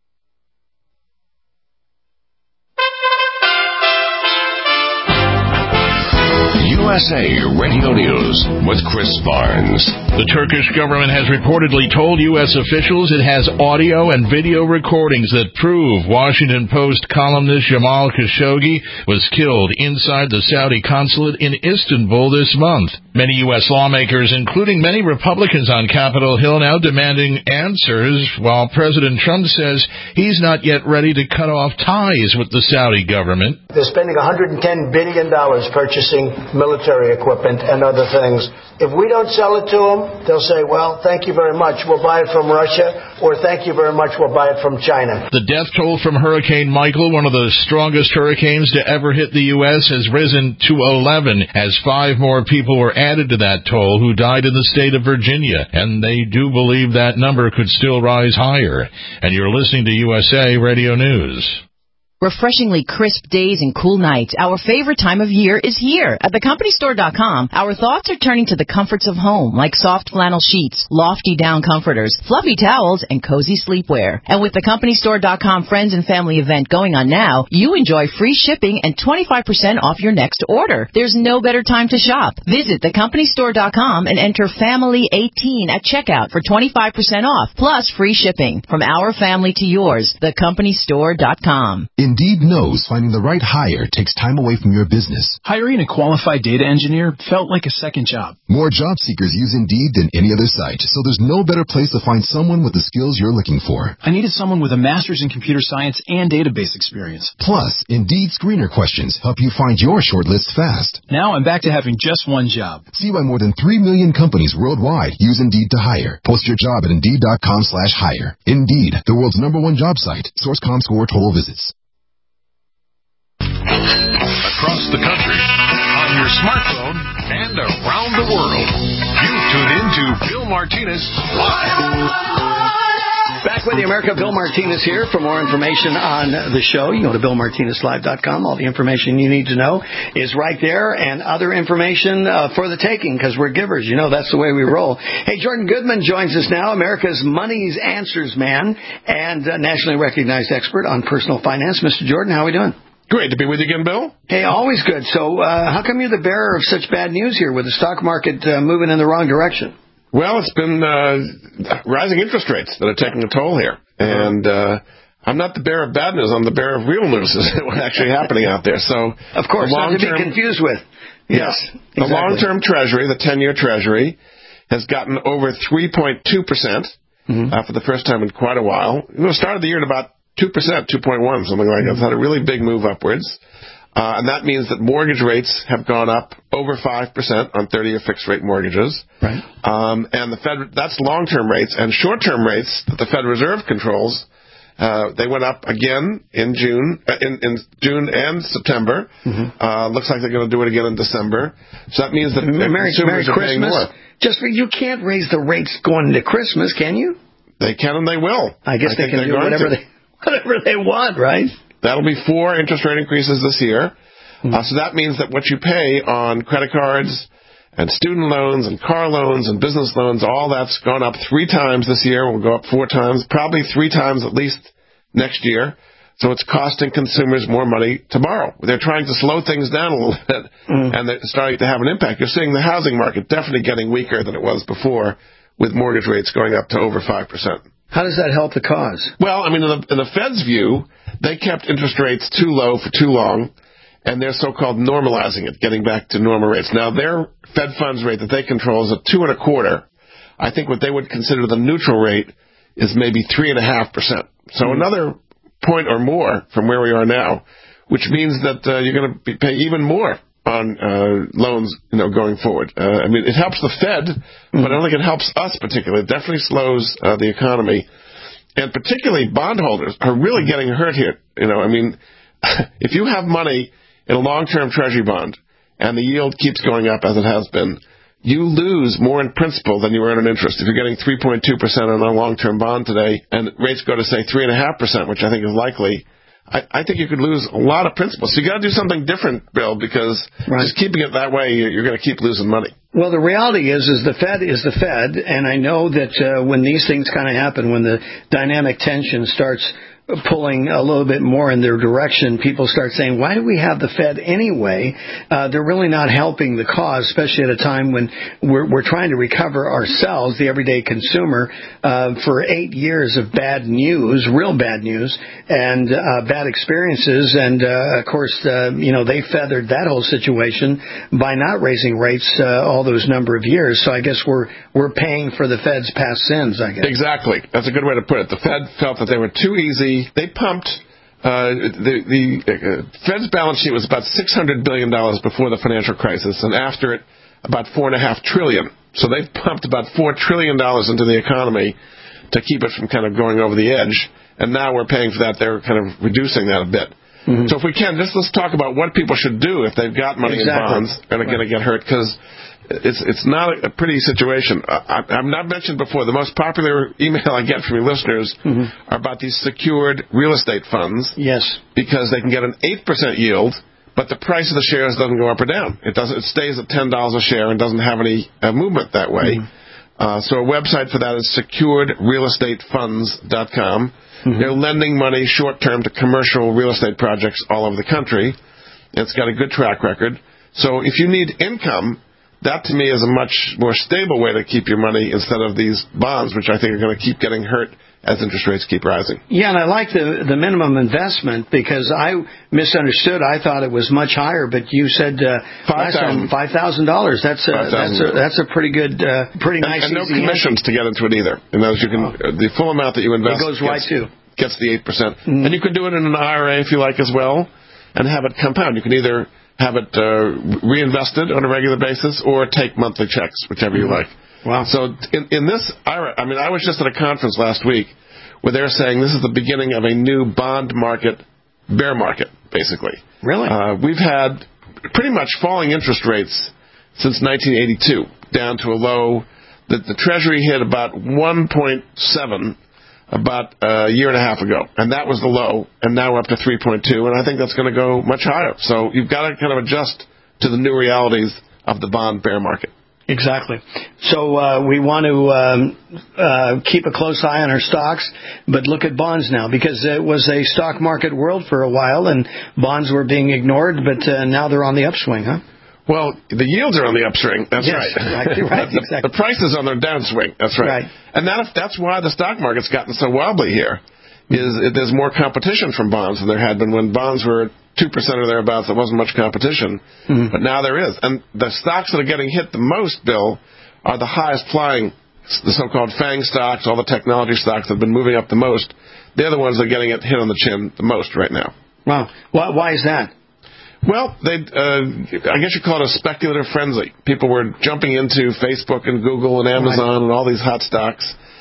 U S A Radio News with Chris Barnes. The Turkish government has reportedly told U S officials it has audio and video recordings that prove Washington Post columnist Jamal Khashoggi was killed inside the Saudi consulate in Istanbul this month. Many U S lawmakers, including many Republicans on Capitol Hill, now demanding answers, while President Trump says he's not yet ready to cut off ties with the Saudi government. They're spending one hundred ten billion dollars purchasing military equipment and other things. If we don't sell it to them, they'll say, well, thank you very much, we'll buy it from Russia, or thank you very much, we'll buy it from China. The death toll from Hurricane Michael, one of the strongest hurricanes to ever hit the U S, has risen to eleven, as five more people were added to that toll who died in the state of Virginia, and they do believe that number could still rise higher. And you're listening to U S A Radio News. Refreshingly crisp days and cool nights. Our favorite time of year is here. At the company store dot com, our thoughts are turning to the comforts of home, like soft flannel sheets, lofty down comforters, fluffy towels, and cozy sleepwear. And with the company store dot com Friends and Family event going on now, you enjoy free shipping and twenty-five percent off your next order. There's no better time to shop. Visit the company store dot com and enter family eighteen at checkout for twenty-five percent off, plus free shipping. From our family to yours, the company store dot com. Indeed knows finding the right hire takes time away from your business. Hiring a qualified data engineer felt like a second job. More job seekers use Indeed than any other site, so there's no better place to find someone with the skills you're looking for. I needed someone with a master's in computer science and database experience. Plus, Indeed screener questions help you find your shortlist fast. Now I'm back to having just one job. See why more than three million companies worldwide use Indeed to hire. Post your job at Indeed dot com slash hire. Indeed, the world's number one job site. Source dot com score total visits. Across the country, on your smartphone, and around the world. You tune in to Bill Martinez Live. Back with the America, Bill Martinez here. For more information on the show, you go to bill martinez live dot com. All the information you need to know is right there, and other information uh, for the taking, because we're givers. You know, that's the way we roll. Hey, Jordan Goodman joins us now, America's Money's Answers man and uh, nationally recognized expert on personal finance. Mister Jordan, how are we doing? Great to be with you again, Bill. Hey, always good. So uh, how come you're the bearer of such bad news here with the stock market uh, moving in the wrong direction? Well, it's been uh, rising interest rates that are taking a toll here. And uh, I'm not the bearer of bad news. I'm the bearer of real news is what's actually happening out there. So, of course, not to be confused with. Yes, yes exactly. The long-term Treasury, the ten-year Treasury, has gotten over three point two percent mm-hmm. uh, for the first time in quite a while. You know, started the year at about two percent, two point one, something like that. It's had a really big move upwards. Uh, and that means that mortgage rates have gone up over five percent on thirty-year fixed-rate mortgages. Right. Um, and the Fed, that's long-term rates. And short-term rates that the Federal Reserve controls, uh, they went up again in June, uh, in, in June and September. Mm-hmm. Uh, looks like they're going to do it again in December. So that means that Merry, consumers Merry are paying Christmas. more. Just you can't raise the rates going into Christmas, can you? They can and they will. I guess I they can do whatever they, whatever they want, right? That'll be four interest rate increases this year. Mm-hmm. Uh, so that means that what you pay on credit cards and student loans and car loans and business loans, all that's gone up three times this year. Will go up four times, probably three times at least next year. So it's costing consumers more money to borrow. They're trying to slow things down a little bit, mm-hmm. and they're starting to have an impact. You're seeing the housing market definitely getting weaker than it was before, with mortgage rates going up to over five percent. How does that help the cause? Well, I mean, in the, in the Fed's view, they kept interest rates too low for too long, and they're so-called normalizing it, getting back to normal rates. Now, their Fed funds rate that they control is at two and a quarter. I think what they would consider the neutral rate is maybe three and a half percent. So mm-hmm. another point or more from where we are now, which means that uh, you're going to pay even more on uh, loans, you know, going forward. Uh, I mean, it helps the Fed, mm-hmm. but I don't think it helps us particularly. It definitely slows uh, the economy. and particularly bondholders, are really getting hurt here. You know, I mean, if you have money in a long-term Treasury bond and the yield keeps going up as it has been, you lose more in principal than you earn in interest. If you're getting three point two percent on a long-term bond today and rates go to, say, three point five percent, which I think is likely, I, I think you could lose a lot of principal. So you got to do something different, Bill, because right. just keeping it that way, you're going to keep losing money. Well, the reality is, is the Fed is the Fed, and I know that uh, when these things kind of happen, when the dynamic tension starts pulling a little bit more in their direction, people start saying, why do we have the Fed anyway? Uh, they're really not helping the cause, especially at a time when we're, we're trying to recover ourselves, the everyday consumer, uh, for eight years of bad news, real bad news, and uh, bad experiences. And, uh, of course, uh, you know, they feathered that whole situation by not raising rates uh, all those number of years. So I guess we're we're paying for the Fed's past sins, I guess. Exactly. That's a good way to put it. The Fed felt that they were too easy. They pumped, uh, the, the uh, Fed's balance sheet was about six hundred billion dollars before the financial crisis, and after it, about four point five trillion dollars. So they've pumped about four trillion dollars into the economy to keep it from kind of going over the edge, and now we're paying for that. They're kind of reducing that a bit. Mm-hmm. So if we can, just let's talk about what people should do if they've got money exactly. in bonds and are right. going to get hurt, because It's it's not a pretty situation. I, I've not mentioned before, the most popular email I get from your listeners mm-hmm. are about these secured real estate funds. Yes. Because they can get an eight percent yield, but the price of the shares doesn't go up or down. It doesn't. It stays at ten dollars a share and doesn't have any uh, movement that way. Mm-hmm. Uh, so a website for that is secured real estate funds dot com. Mm-hmm. They're lending money short-term to commercial real estate projects all over the country. It's got a good track record. So if you need income, that, to me, is a much more stable way to keep your money instead of these bonds, which I think are going to keep getting hurt as interest rates keep rising. Yeah, and I like the the minimum investment, because I misunderstood. I thought it was much higher, but you said uh, five thousand dollars. That's a, that's a that's a pretty good, uh, pretty nice. And, and no commissions answer. to get into it either. And those you can oh. the full amount that you invest it goes right gets, too. gets the eight percent, mm. and you can do it in an I R A if you like as well, and have it compound. You can either have it uh, reinvested on a regular basis, or take monthly checks, whichever you like. Wow. So in, in this, I, I mean, I was just at a conference last week where they're saying this is the beginning of a new bond market, bear market, basically. Really? Uh, we've had pretty much falling interest rates since nineteen eighty-two, down to a low that the Treasury hit about one point seven about a year and a half ago, and that was the low, and now we're up to three point two, and I think that's going to go much higher. So you've got to kind of adjust to the new realities of the bond bear market. Exactly. So uh, we want to um, uh, keep a close eye on our stocks, but look at bonds now, because it was a stock market world for a while, and bonds were being ignored, but uh, now they're on the upswing, huh? Well, the yields are on the upswing. That's yes, right. Exactly right. the, exactly. the prices on their downswing. That's right. right. And that, that's why the stock market's gotten so wobbly here. Is it, there's more competition from bonds than there had been when bonds were two percent or thereabouts. There wasn't much competition, mm-hmm. but now there is. And the stocks that are getting hit the most, Bill, are the highest flying, the so-called FANG stocks, all the technology stocks that have been moving up the most. They're the ones that are getting it hit on the chin the most right now. Wow. Why, why is that? Well, they, uh, I guess you call it a speculative frenzy. People were jumping into Facebook and Google and Amazon right. and all these hot stocks.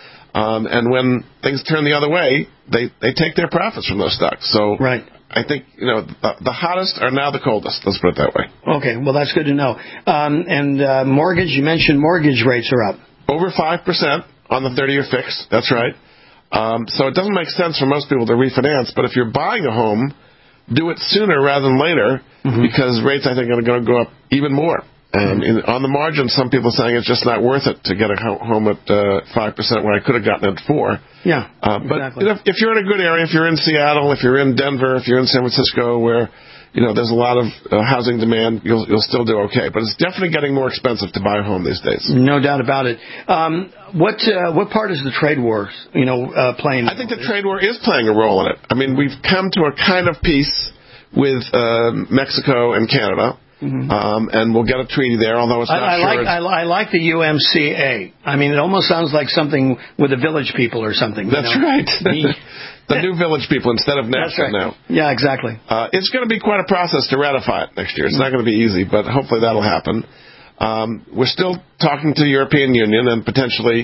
Um, and when things turn the other way, they, they take their profits from those stocks. So right. I think, you know, the, the hottest are now the coldest. Let's put it that way. Okay, well, that's good to know. Um, and uh, mortgage, you mentioned mortgage rates are up. Over five percent on the thirty-year fix. That's right. Um, so it doesn't make sense for most people to refinance. But if you're buying a home, do it sooner rather than later, mm-hmm. because rates, I think, are going to go up even more. Um, in, on the margin, some people are saying it's just not worth it to get a home at uh, five percent when I could have gotten it at four. Yeah, uh, But exactly. if, if you're in a good area, if you're in Seattle, if you're in Denver, if you're in San Francisco, where you know there's a lot of uh, housing demand, you'll you'll still do okay. But it's definitely getting more expensive to buy a home these days. No doubt about it. Um, what uh, what part is the trade war, you know, uh, playing? I think the trade war is playing a role in it. I mean, we've come to a kind of peace with uh, Mexico and Canada. Mm-hmm. Um, and we'll get a treaty there, although it's not I, I sure. Like, I, I like the U M C A. I mean, it almost sounds like something with the Village People or something. That's you know? right. The, the new Village People instead of NAFTA right. now. Yeah, exactly. Uh, it's going to be quite a process to ratify it next year. It's not going to be easy, but hopefully that'll happen. Um, we're still talking to the European Union and potentially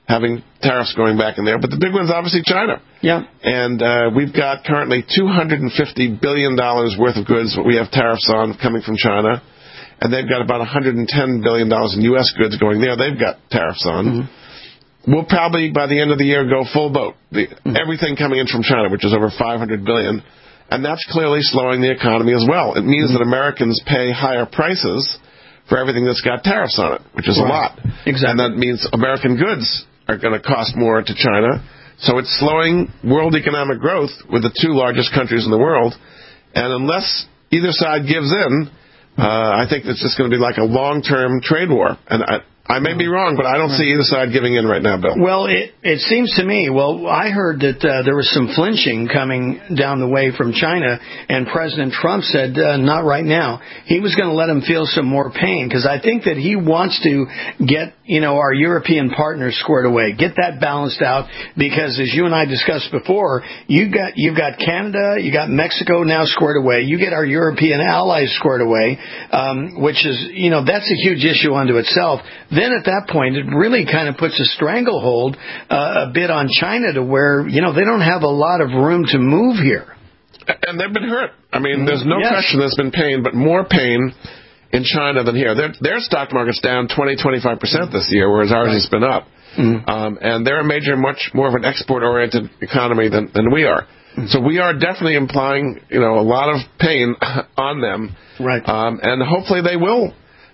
having tariffs going back in there. But the big one's obviously China. Yeah. And uh, we've got currently two hundred fifty billion dollars worth of goods that we have tariffs on coming from China. And they've got about one hundred ten billion dollars in U S goods going there. They've got tariffs on. Mm-hmm. We'll probably, by the end of the year, go full boat. The, mm-hmm. Everything coming in from China, which is over five hundred billion dollars. And that's clearly slowing the economy as well. It means mm-hmm. that Americans pay higher prices for everything that's got tariffs on it, which is right. a lot. Exactly. And that means American goods are going to cost more to China. So it's slowing world economic growth with the two largest countries in the world. And unless either side gives in, uh, I think it's just going to be like a long-term trade war. And I, I may be wrong, but I don't see either side giving in right now, Bill. Well, it, it seems to me, well, I heard that uh, there was some flinching coming down the way from China, and President Trump said, uh, not right now. He was going to let him feel some more pain, because I think that he wants to get, you know, our European partners squared away, get that balanced out, because as you and I discussed before, you got, you've got Canada, you got Mexico now squared away, you get our European allies squared away, um, which is, you know, that's a huge issue unto itself. Then at that point, it really kind of puts a stranglehold uh, a bit on China to where, you know, they don't have a lot of room to move here. And they've been hurt. I mean, there's no yes. question there's been pain, but more pain in China than here. Their, their stock market's down twenty, twenty-five percent this year, whereas ours right. has been up. Mm-hmm. Um, and they're a major, much more of an export-oriented economy than, than we are. Mm-hmm. So we are definitely implying, you know, a lot of pain on them. Right. Um, and hopefully they will,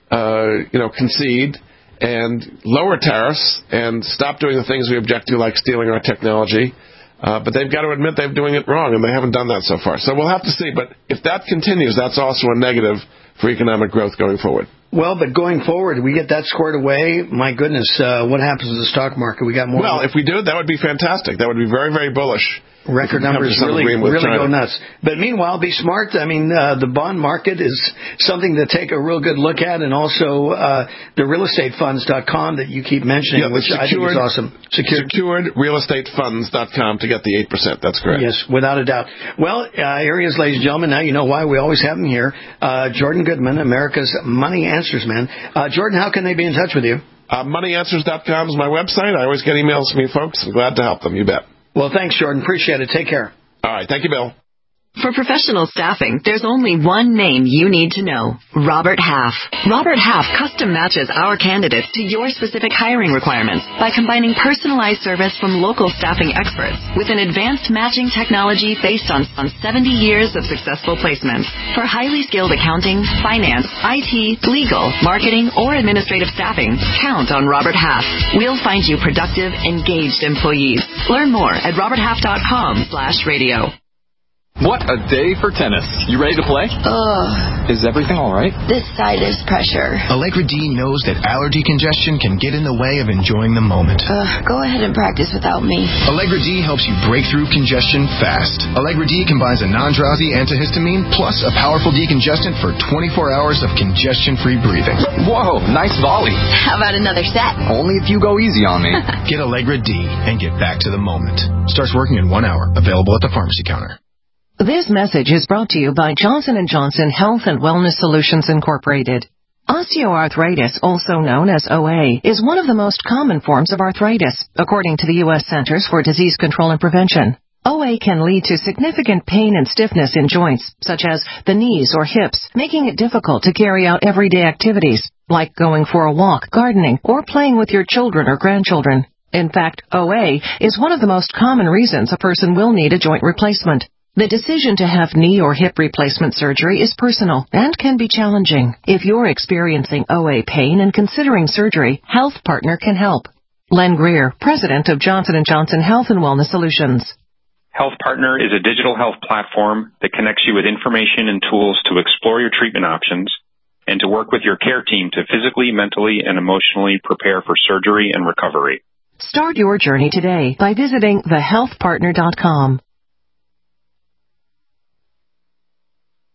uh, you know, concede and lower tariffs and stop doing the things we object to, like stealing our technology. Uh, but they've got to admit they're doing it wrong, and they haven't done that so far. So we'll have to see. But if that continues, that's also a negative for economic growth going forward. Well, but going forward, we get that squared away. My goodness, uh, what happens to the stock market? We got more. Well, if we do, that would be fantastic. That would be very, very bullish. Record numbers really, really go nuts. But meanwhile, be smart. I mean, uh, the bond market is something to take a real good look at, and also uh, the real estate funds dot com that you keep mentioning, yeah, which secured, I think is awesome. Secured, secured real estate funds dot com to get the eight percent. That's correct. Yes, without a doubt. Well, uh, here he is, ladies and gentlemen. Now you know why we always have him here. Uh, Jordan Goodman, America's Money Answers Man. Uh, Jordan, how can they be in touch with you? Uh, money answers dot com is my website. I always get emails from you folks. I'm glad to help them. You bet. Well, thanks, Jordan. Appreciate it. Take care. All right. Thank you, Bill. For professional staffing, there's only one name you need to know. Robert Half. Robert Half custom matches our candidates to your specific hiring requirements by combining personalized service from local staffing experts with an advanced matching technology based on, on seventy years of successful placements. For highly skilled accounting, finance, I T, legal, marketing, or administrative staffing, count on Robert Half. We'll find you productive, engaged employees. Learn more at robert half dot com slash radio. What a day for tennis. You ready to play? Ugh. Is everything all right? This sinus pressure. Allegra D knows that allergy congestion can get in the way of enjoying the moment. Ugh, go ahead and practice without me. Allegra D helps you break through congestion fast. Allegra D combines a non-drowsy antihistamine plus a powerful decongestant for twenty-four hours of congestion-free breathing. Whoa, nice volley. How about another set? Only if you go easy on me. Get Allegra D and get back to the moment. Starts working in one hour. Available at the pharmacy counter. This message is brought to you by Johnson and Johnson Health and Wellness Solutions Incorporated. Osteoarthritis, also known as O A, is one of the most common forms of arthritis, according to the U S Centers for Disease Control and Prevention. O A can lead to significant pain and stiffness in joints, such as the knees or hips, making it difficult to carry out everyday activities, like going for a walk, gardening, or playing with your children or grandchildren. In fact, O A is one of the most common reasons a person will need a joint replacement. The decision to have knee or hip replacement surgery is personal and can be challenging. If you're experiencing O A pain and considering surgery, Health Partner can help. Len Greer, President of Johnson and Johnson Health and Wellness Solutions. Health Partner is a digital health platform that connects you with information and tools to explore your treatment options and to work with your care team to physically, mentally, and emotionally prepare for surgery and recovery. Start your journey today by visiting the health partner dot com.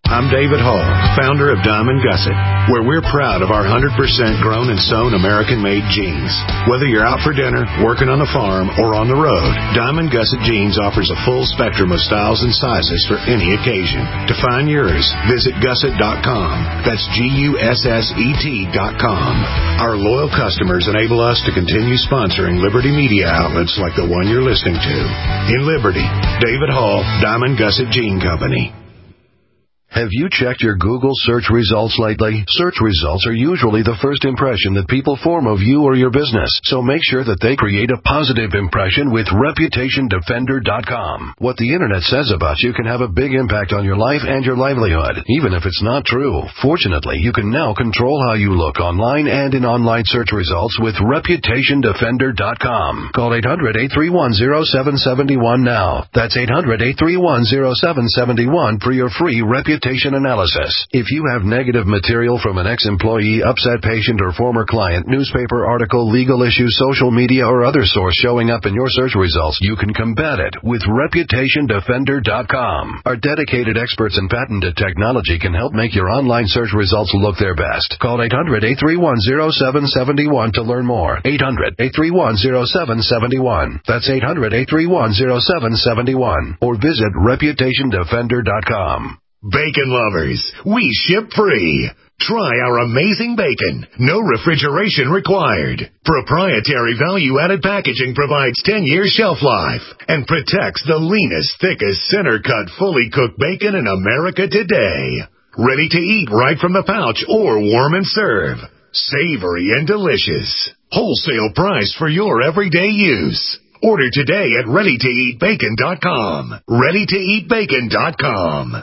I'm David Hall, founder of Diamond Gusset, where we're proud of our one hundred percent grown and sewn American-made jeans. Whether you're out for dinner, working on the farm, or on the road, Diamond Gusset Jeans offers a full spectrum of styles and sizes for any occasion. To find yours, visit gusset dot com. That's G U S S E T dot com. Our loyal customers enable us to continue sponsoring Liberty media outlets like the one you're listening to. In Liberty, David Hall, Diamond Gusset Jean Company. Have you checked your Google search results lately? Search results are usually the first impression that people form of you or your business, so make sure that they create a positive impression with reputation defender dot com. What the Internet says about you can have a big impact on your life and your livelihood, even if it's not true. Fortunately, you can now control how you look online and in online search results with reputation defender dot com. Call eight hundred, eight three one, zero seven seven one now. That's eight hundred, eight three one, zero seven seven one for your free reputation analysis. If you have negative material from an ex-employee, upset patient, or former client, newspaper article, legal issue, social media, or other source showing up in your search results, you can combat it with reputation defender dot com. Our dedicated experts in patented technology can help make your online search results look their best. Call eight hundred, eight three one, zero seven seven one to learn more. eight hundred, eight three one, zero seven seven one. That's eight hundred, eight three one, zero seven seven one. Or visit reputation defender dot com. Bacon lovers, we ship free. Try our amazing bacon. No refrigeration required. Proprietary value-added packaging provides ten years shelf life and protects the leanest, thickest, center-cut, fully cooked bacon in America today. Ready to eat right from the pouch or warm and serve. Savory and delicious. Wholesale price for your everyday use. Order today at ready to eat bacon dot com. ready to eat bacon dot com.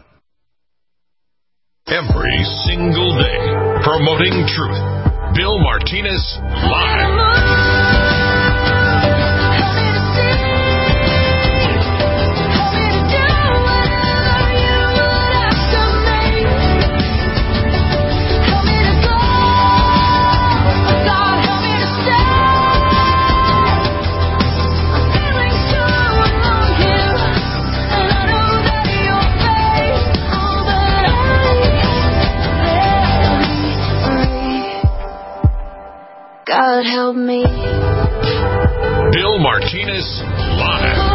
Every single day, promoting truth. Bill Martinez Live. God help me. Bill Martinez Live.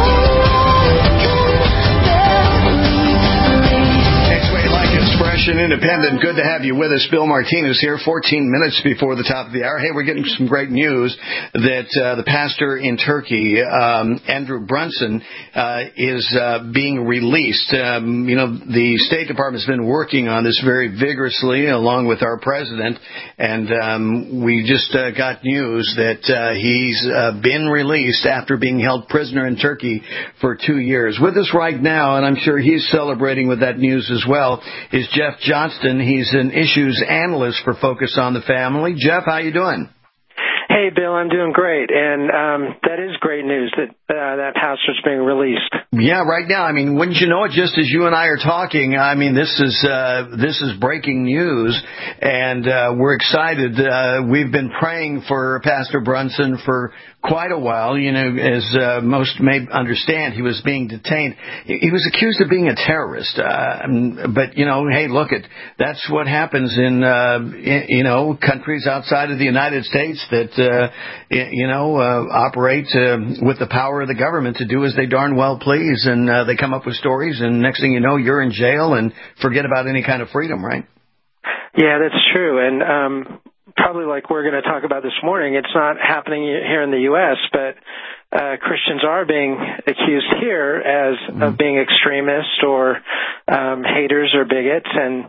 Expression Independent. Good to have you with us. Bill Martinez here, fourteen minutes before the top of the hour. Hey, we're getting some great news that uh, the pastor in Turkey, um, Andrew Brunson, uh, is uh, being released. Um, you know, the State Department's been working on this very vigorously, along with our president, and um, we just uh, got news that uh, he's uh, been released after being held prisoner in Turkey for two years. With us right now, and I'm sure he's celebrating with that news as well, is Jeff Johnston. He's an issues analyst for Focus on the Family. Jeff, how you doing? Hey, Bill, I'm doing great, and um, that is great news that uh, that pastor's being released. Yeah, right now. I mean, wouldn't you know it? Just as you and I are talking, I mean, this is uh, this is breaking news, and uh, we're excited. Uh, we've been praying for Pastor Brunson for quite a while. You know, as uh, most may understand, he was being detained. He was accused of being a terrorist. Uh, but you know, hey, look, it that's what happens in, uh, in you know countries outside of the United States that uh, you know uh, operate uh, with the power of the government to do as they darn well please, and uh, they come up with stories, and next thing you know, you're in jail and forget about any kind of freedom, right? Yeah, that's true, and um, probably like we're going to talk about this morning, it's not happening here in the U S, but uh, Christians are being accused here as mm-hmm. of being extremists or um, haters or bigots, and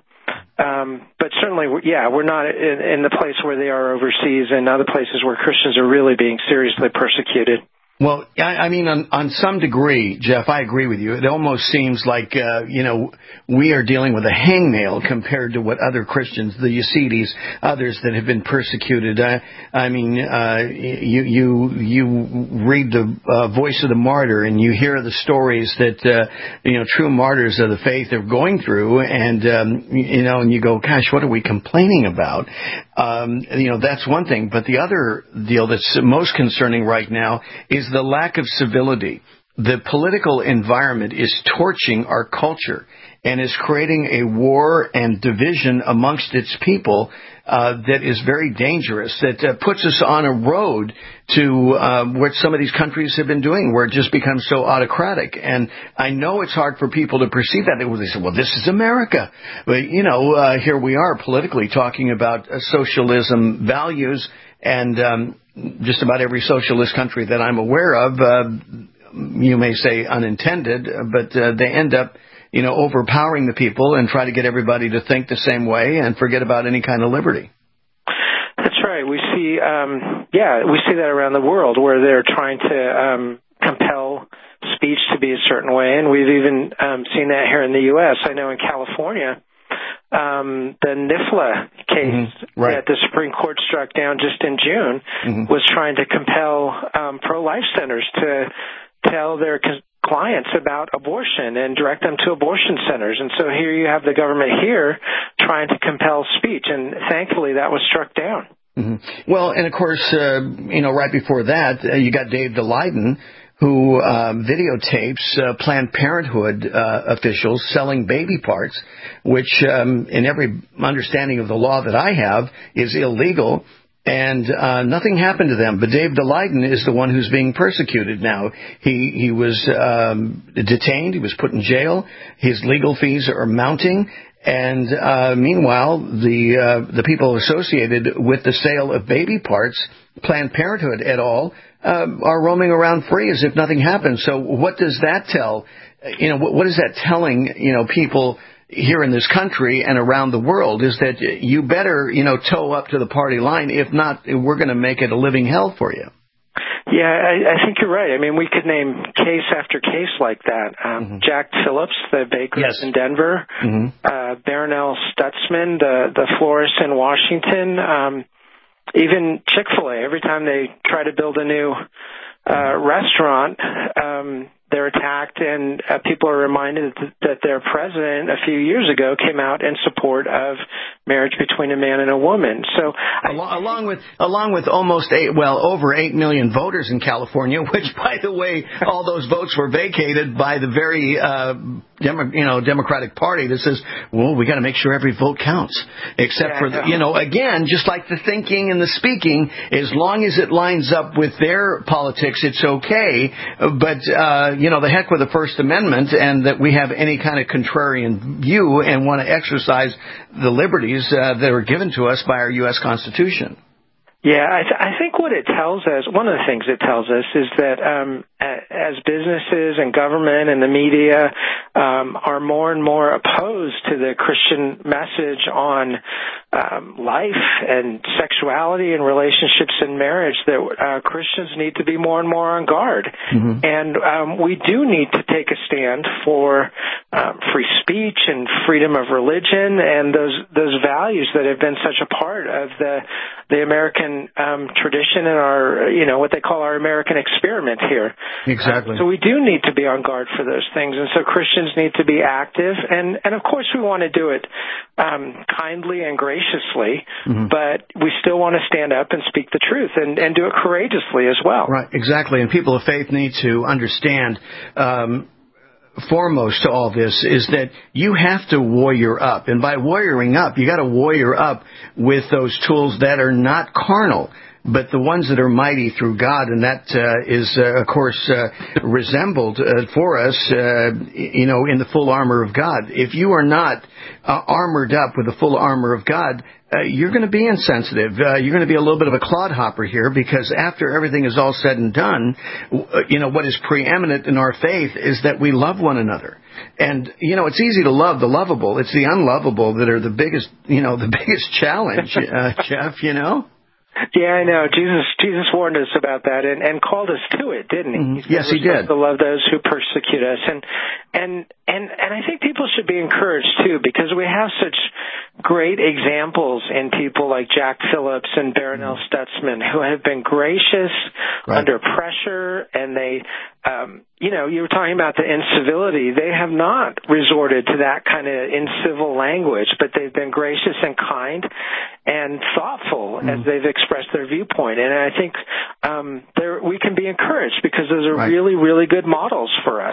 um, but certainly, yeah, we're not in, in the place where they are overseas and other places where Christians are really being seriously persecuted. Well, I mean, on, on some degree, Jeff, I agree with you. It almost seems like, uh, you know, we are dealing with a hangnail compared to what other Christians, the Yazidis, others that have been persecuted. I, I mean, uh, you, you, you read the uh, Voice of the Martyr and you hear the stories that, uh, you know, true martyrs of the faith are going through, and, um, you know, and you go, gosh, what are we complaining about? Um, you know, that's one thing. But the other deal that's most concerning right now is the lack of civility. The political environment is torching our culture. and is creating a war and division amongst its people uh, that is very dangerous, that uh, puts us on a road to uh, what some of these countries have been doing, where it just becomes so autocratic. And I know it's hard for people to perceive that. They say, well, this is America. But, you know, uh, here we are politically talking about uh, socialism values, and um, just about every socialist country that I'm aware of, uh, you may say unintended, but uh, they end up, you know, overpowering the people and try to get everybody to think the same way and forget about any kind of liberty. That's right. We see, um, yeah, we see that around the world where they're trying to um, compel speech to be a certain way, and we've even um, seen that here in the U S. I know in California, um, the NIFLA case mm-hmm. right. that the Supreme Court struck down just in June mm-hmm. was trying to compel um, pro-life centers to tell their clients about abortion and direct them to abortion centers. And so here you have the government here trying to compel speech, and thankfully that was struck down. Mm-hmm. Well, and of course, uh, you know, right before that, uh, you got Dave Daleiden, who uh, videotapes uh, Planned Parenthood uh, officials selling baby parts, which um, in every understanding of the law that I have is illegal. And uh, nothing happened to them. But Dave Daleiden is the one who's being persecuted now. He he was um, detained. He was put in jail. His legal fees are mounting. And uh, meanwhile, the uh, the people associated with the sale of baby parts, Planned Parenthood et al., uh, are roaming around free as if nothing happened. So what does that tell? You know, what, what is that telling, you know, people here in this country and around the world, is that you better, you know, toe up to the party line. If not, we're going to make it a living hell for you. Yeah, I, I think you're right. I mean, we could name case after case like that. Um, mm-hmm. Jack Phillips, the baker yes. in Denver, mm-hmm. uh, Barronelle Stutzman, the, the florist in Washington, um, even Chick-fil-A. Every time they try to build a new uh, restaurant, um, they're attacked, and uh, people are reminded that their president a few years ago came out in support of marriage between a man and a woman. So, along, along with along with almost eight, well, over eight million voters in California, which, by the way, all those votes were vacated by the very uh, Demo, you know Democratic Party that says, well, we got to make sure every vote counts, except yeah, for the, you know, again, just like the thinking and the speaking, as long as it lines up with their politics, it's okay. But uh, you know, the heck with the First Amendment, and that we have any kind of contrarian view and want to exercise the liberties uh, that are given to us by our U S Constitution. Yeah, I, th- I think what it tells us, one of the things it tells us is that um, as businesses and government and the media um, are more and more opposed to the Christian message on um, life and sexuality and relationships and marriage, that uh, Christians need to be more and more on guard. Mm-hmm. And um, we do need to take a stand for um, free speech and freedom of religion and those those values that have been such a part of the the American um, tradition and our, you know, what they call our American experiment here. Exactly. Uh, so we do need to be on guard for those things. And so Christians need to be active. And, and of course, we want to do it um, kindly and graciously, mm-hmm. but we still want to stand up and speak the truth and, and do it courageously as well. Right, exactly. And people of faith need to understand um foremost to all this is that you have to warrior up. And by warrioring up, you got to warrior up with those tools that are not carnal, but the ones that are mighty through God. And that uh, is, uh, of course, uh, resembled uh, for us, uh, you know, in the full armor of God. If you are not uh, armored up with the full armor of God, Uh, you're going to be insensitive. Uh, you're going to be a little bit of a clodhopper here, because after everything is all said and done, uh, you know, what is preeminent in our faith is that we love one another. And, you know, it's easy to love the lovable. It's the unlovable that are the biggest, you know, the biggest challenge, uh, Jeff, you know? Yeah, I know. Jesus Jesus warned us about that and, and called us to it, didn't he? Mm-hmm. He yes, he did. To love those who persecute us. And, and, and, and I think people should be encouraged, too, because we have such great examples in people like Jack Phillips and Barronelle Stutzman, who have been gracious right. under pressure, and they, um, you know, you were talking about the incivility. They have not resorted to that kind of incivil language, but they've been gracious and kind and thoughtful mm. as they've expressed their viewpoint. And I think um, we can be encouraged because those are right. really, really good models for us.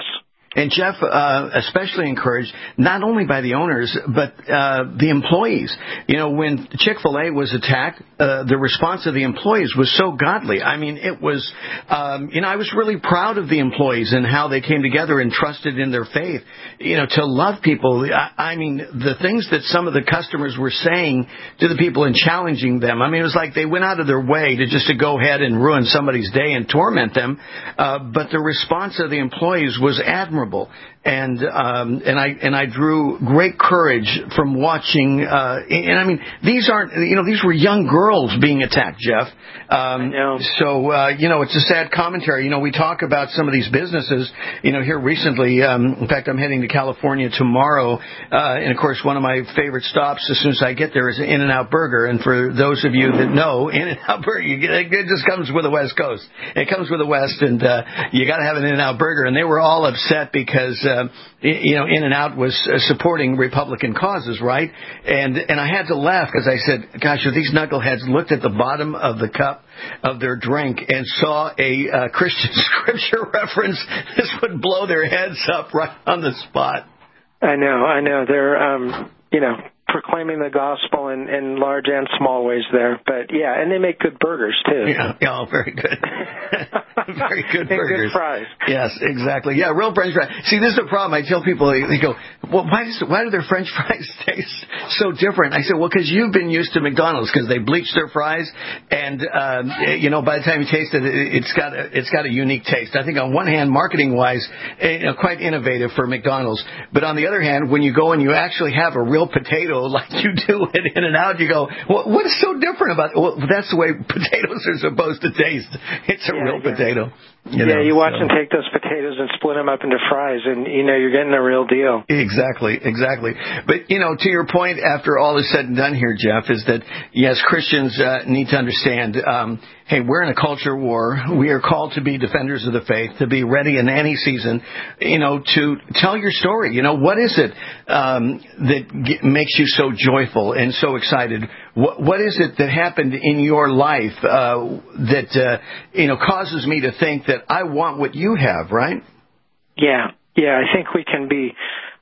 And Jeff, uh, especially encouraged not only by the owners but uh, the employees. You know, when Chick-fil-A was attacked, uh, the response of the employees was so godly. I mean, it was, um, you know, I was really proud of the employees and how they came together and trusted in their faith. You know, to love people. I, I mean, the things that some of the customers were saying to the people and challenging them. I mean, it was like they went out of their way to just to go ahead and ruin somebody's day and torment them. Uh, but the response of the employees was admirable. And um, and I and I drew great courage from watching. Uh, and, and I mean, these aren't, you know, these were young girls being attacked, Jeff. Um, I know. So uh, you know, it's a sad commentary. You know, we talk about some of these businesses. You know, here recently. Um, in fact, I'm heading to California tomorrow, uh, and of course, one of my favorite stops as soon as I get there is In-N-Out Burger. And for those of you that know, In-N-Out Burger, you get, it just comes with the West Coast. It comes with the West, and uh, you got to have an In-N-Out Burger. And they were all upset because, uh, you know, In-N-Out was uh, supporting Republican causes, right? And and I had to laugh because I said, gosh, if these knuckleheads looked at the bottom of the cup of their drink and saw a uh, Christian scripture reference, this would blow their heads up right on the spot. I know, I know. They're, um, you know, proclaiming the gospel in, in large and small ways there. But, yeah, and they make good burgers, too. Yeah, oh, very good. Very good burgers. Good fries. Yes, exactly. Yeah, real French fries. See, this is the problem. I tell people, they, they go, well, why, does, why do their French fries taste so different? I said, well, because you've been used to McDonald's, because they bleach their fries, and, um, you know, by the time you taste it, it's got a, it's got a unique taste. I think on one hand, marketing-wise, you know, quite innovative for McDonald's. But on the other hand, when you go and you actually have a real potato like you do at In-N-Out, you go, well, what is so different about it? Well, that's the way potatoes are supposed to taste. It's a yeah, real yeah. potato. You yeah, know, you watch so. them take those potatoes and split them up into fries, and, you know, you're getting a real deal. Exactly, exactly. But, you know, to your point, after all is said and done here, Jeff, is that, yes, Christians uh, need to understand, um, hey, we're in a culture war. We are called to be defenders of the faith, to be ready in any season, you know, to tell your story. You know, what is it um, that g- makes you so joyful and so excited? What, what is it that happened in your life uh, that, uh, you know, causes me to think that I want what you have, right? Yeah, yeah, I think we can be,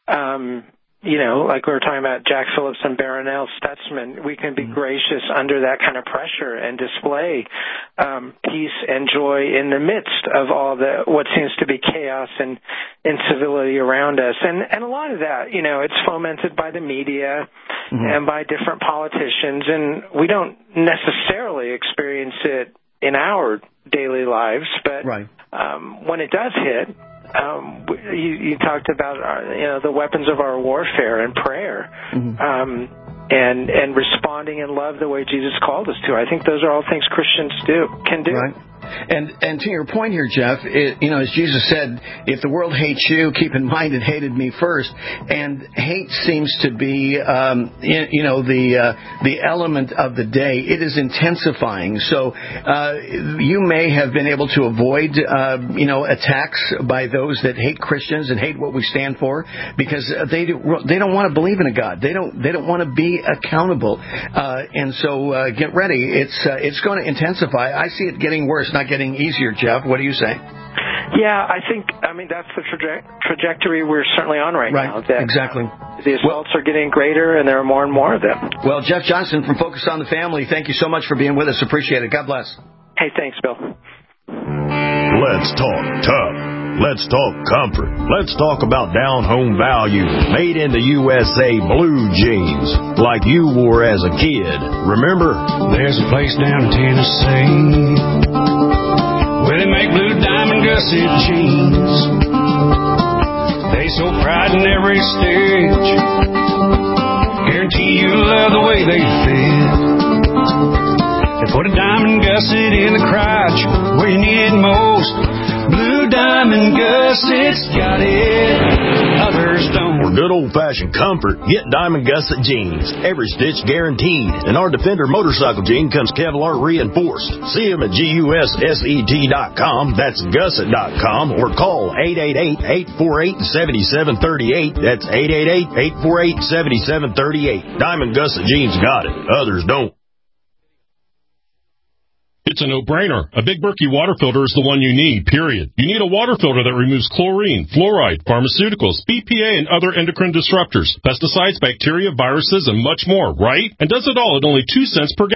um, you know, like we were talking about Jack Phillips and Barronelle Stutzman, we can be mm-hmm. gracious under that kind of pressure and display um, peace and joy in the midst of all the what seems to be chaos and incivility around us. And, and a lot of that, you know, it's fomented by the media mm-hmm. and by different politicians, and we don't necessarily experience it in our daily lives, but right. um, when it does hit, um, you, you talked about our, you know, the weapons of our warfare and prayer, mm-hmm. um, and and responding in love the way Jesus called us to. I think those are all things Christians do can do. Right. And and to your point here, Jeff, it, you know, as Jesus said, if the world hates you, keep in mind it hated me first. And hate seems to be, um, you know, the uh, the element of the day. It is intensifying. So uh, you may have been able to avoid, uh, you know, attacks by those that hate Christians and hate what we stand for, because they do, they don't want to believe in a God. They don't they don't want to be accountable. Uh, and so uh, get ready. It's uh, it's going to intensify. I see it getting worse, not getting easier. Jeff, what do you say? Yeah, I think, I mean, that's the traje- trajectory we're certainly on right, right. now. That, exactly. Uh, the assaults well, are getting greater, and there are more and more of them. Well, Jeff Johnson from Focus on the Family, thank you so much for being with us. Appreciate it. God bless. Hey, thanks, Bill. Let's talk tough. Let's talk comfort. Let's talk about down-home value. Made in the U S A blue jeans, like you wore as a kid. Remember? There's a place down in Tennessee where they make blue diamond gusset jeans. They so pride in every stitch. Guarantee you love the way they fit. They put a diamond gusset in the crotch where you need it most. Blue Diamond Gusset's got it, others don't. For good old-fashioned comfort, get Diamond Gusset jeans. Every stitch guaranteed. And our Defender motorcycle jean comes Kevlar reinforced. See them at G U S S E T dot com. That's gusset dot com. Or call eight eight eight, eight four eight, seven seven three eight. That's eight eight eight, eight four eight, seven seven three eight. Diamond Gusset jeans got it, others don't. It's a no-brainer. A Big Berkey water filter is the one you need, period. You need a water filter that removes chlorine, fluoride, pharmaceuticals, B P A, and other endocrine disruptors, pesticides, bacteria, viruses, and much more, right? And does it all at only two cents per gallon.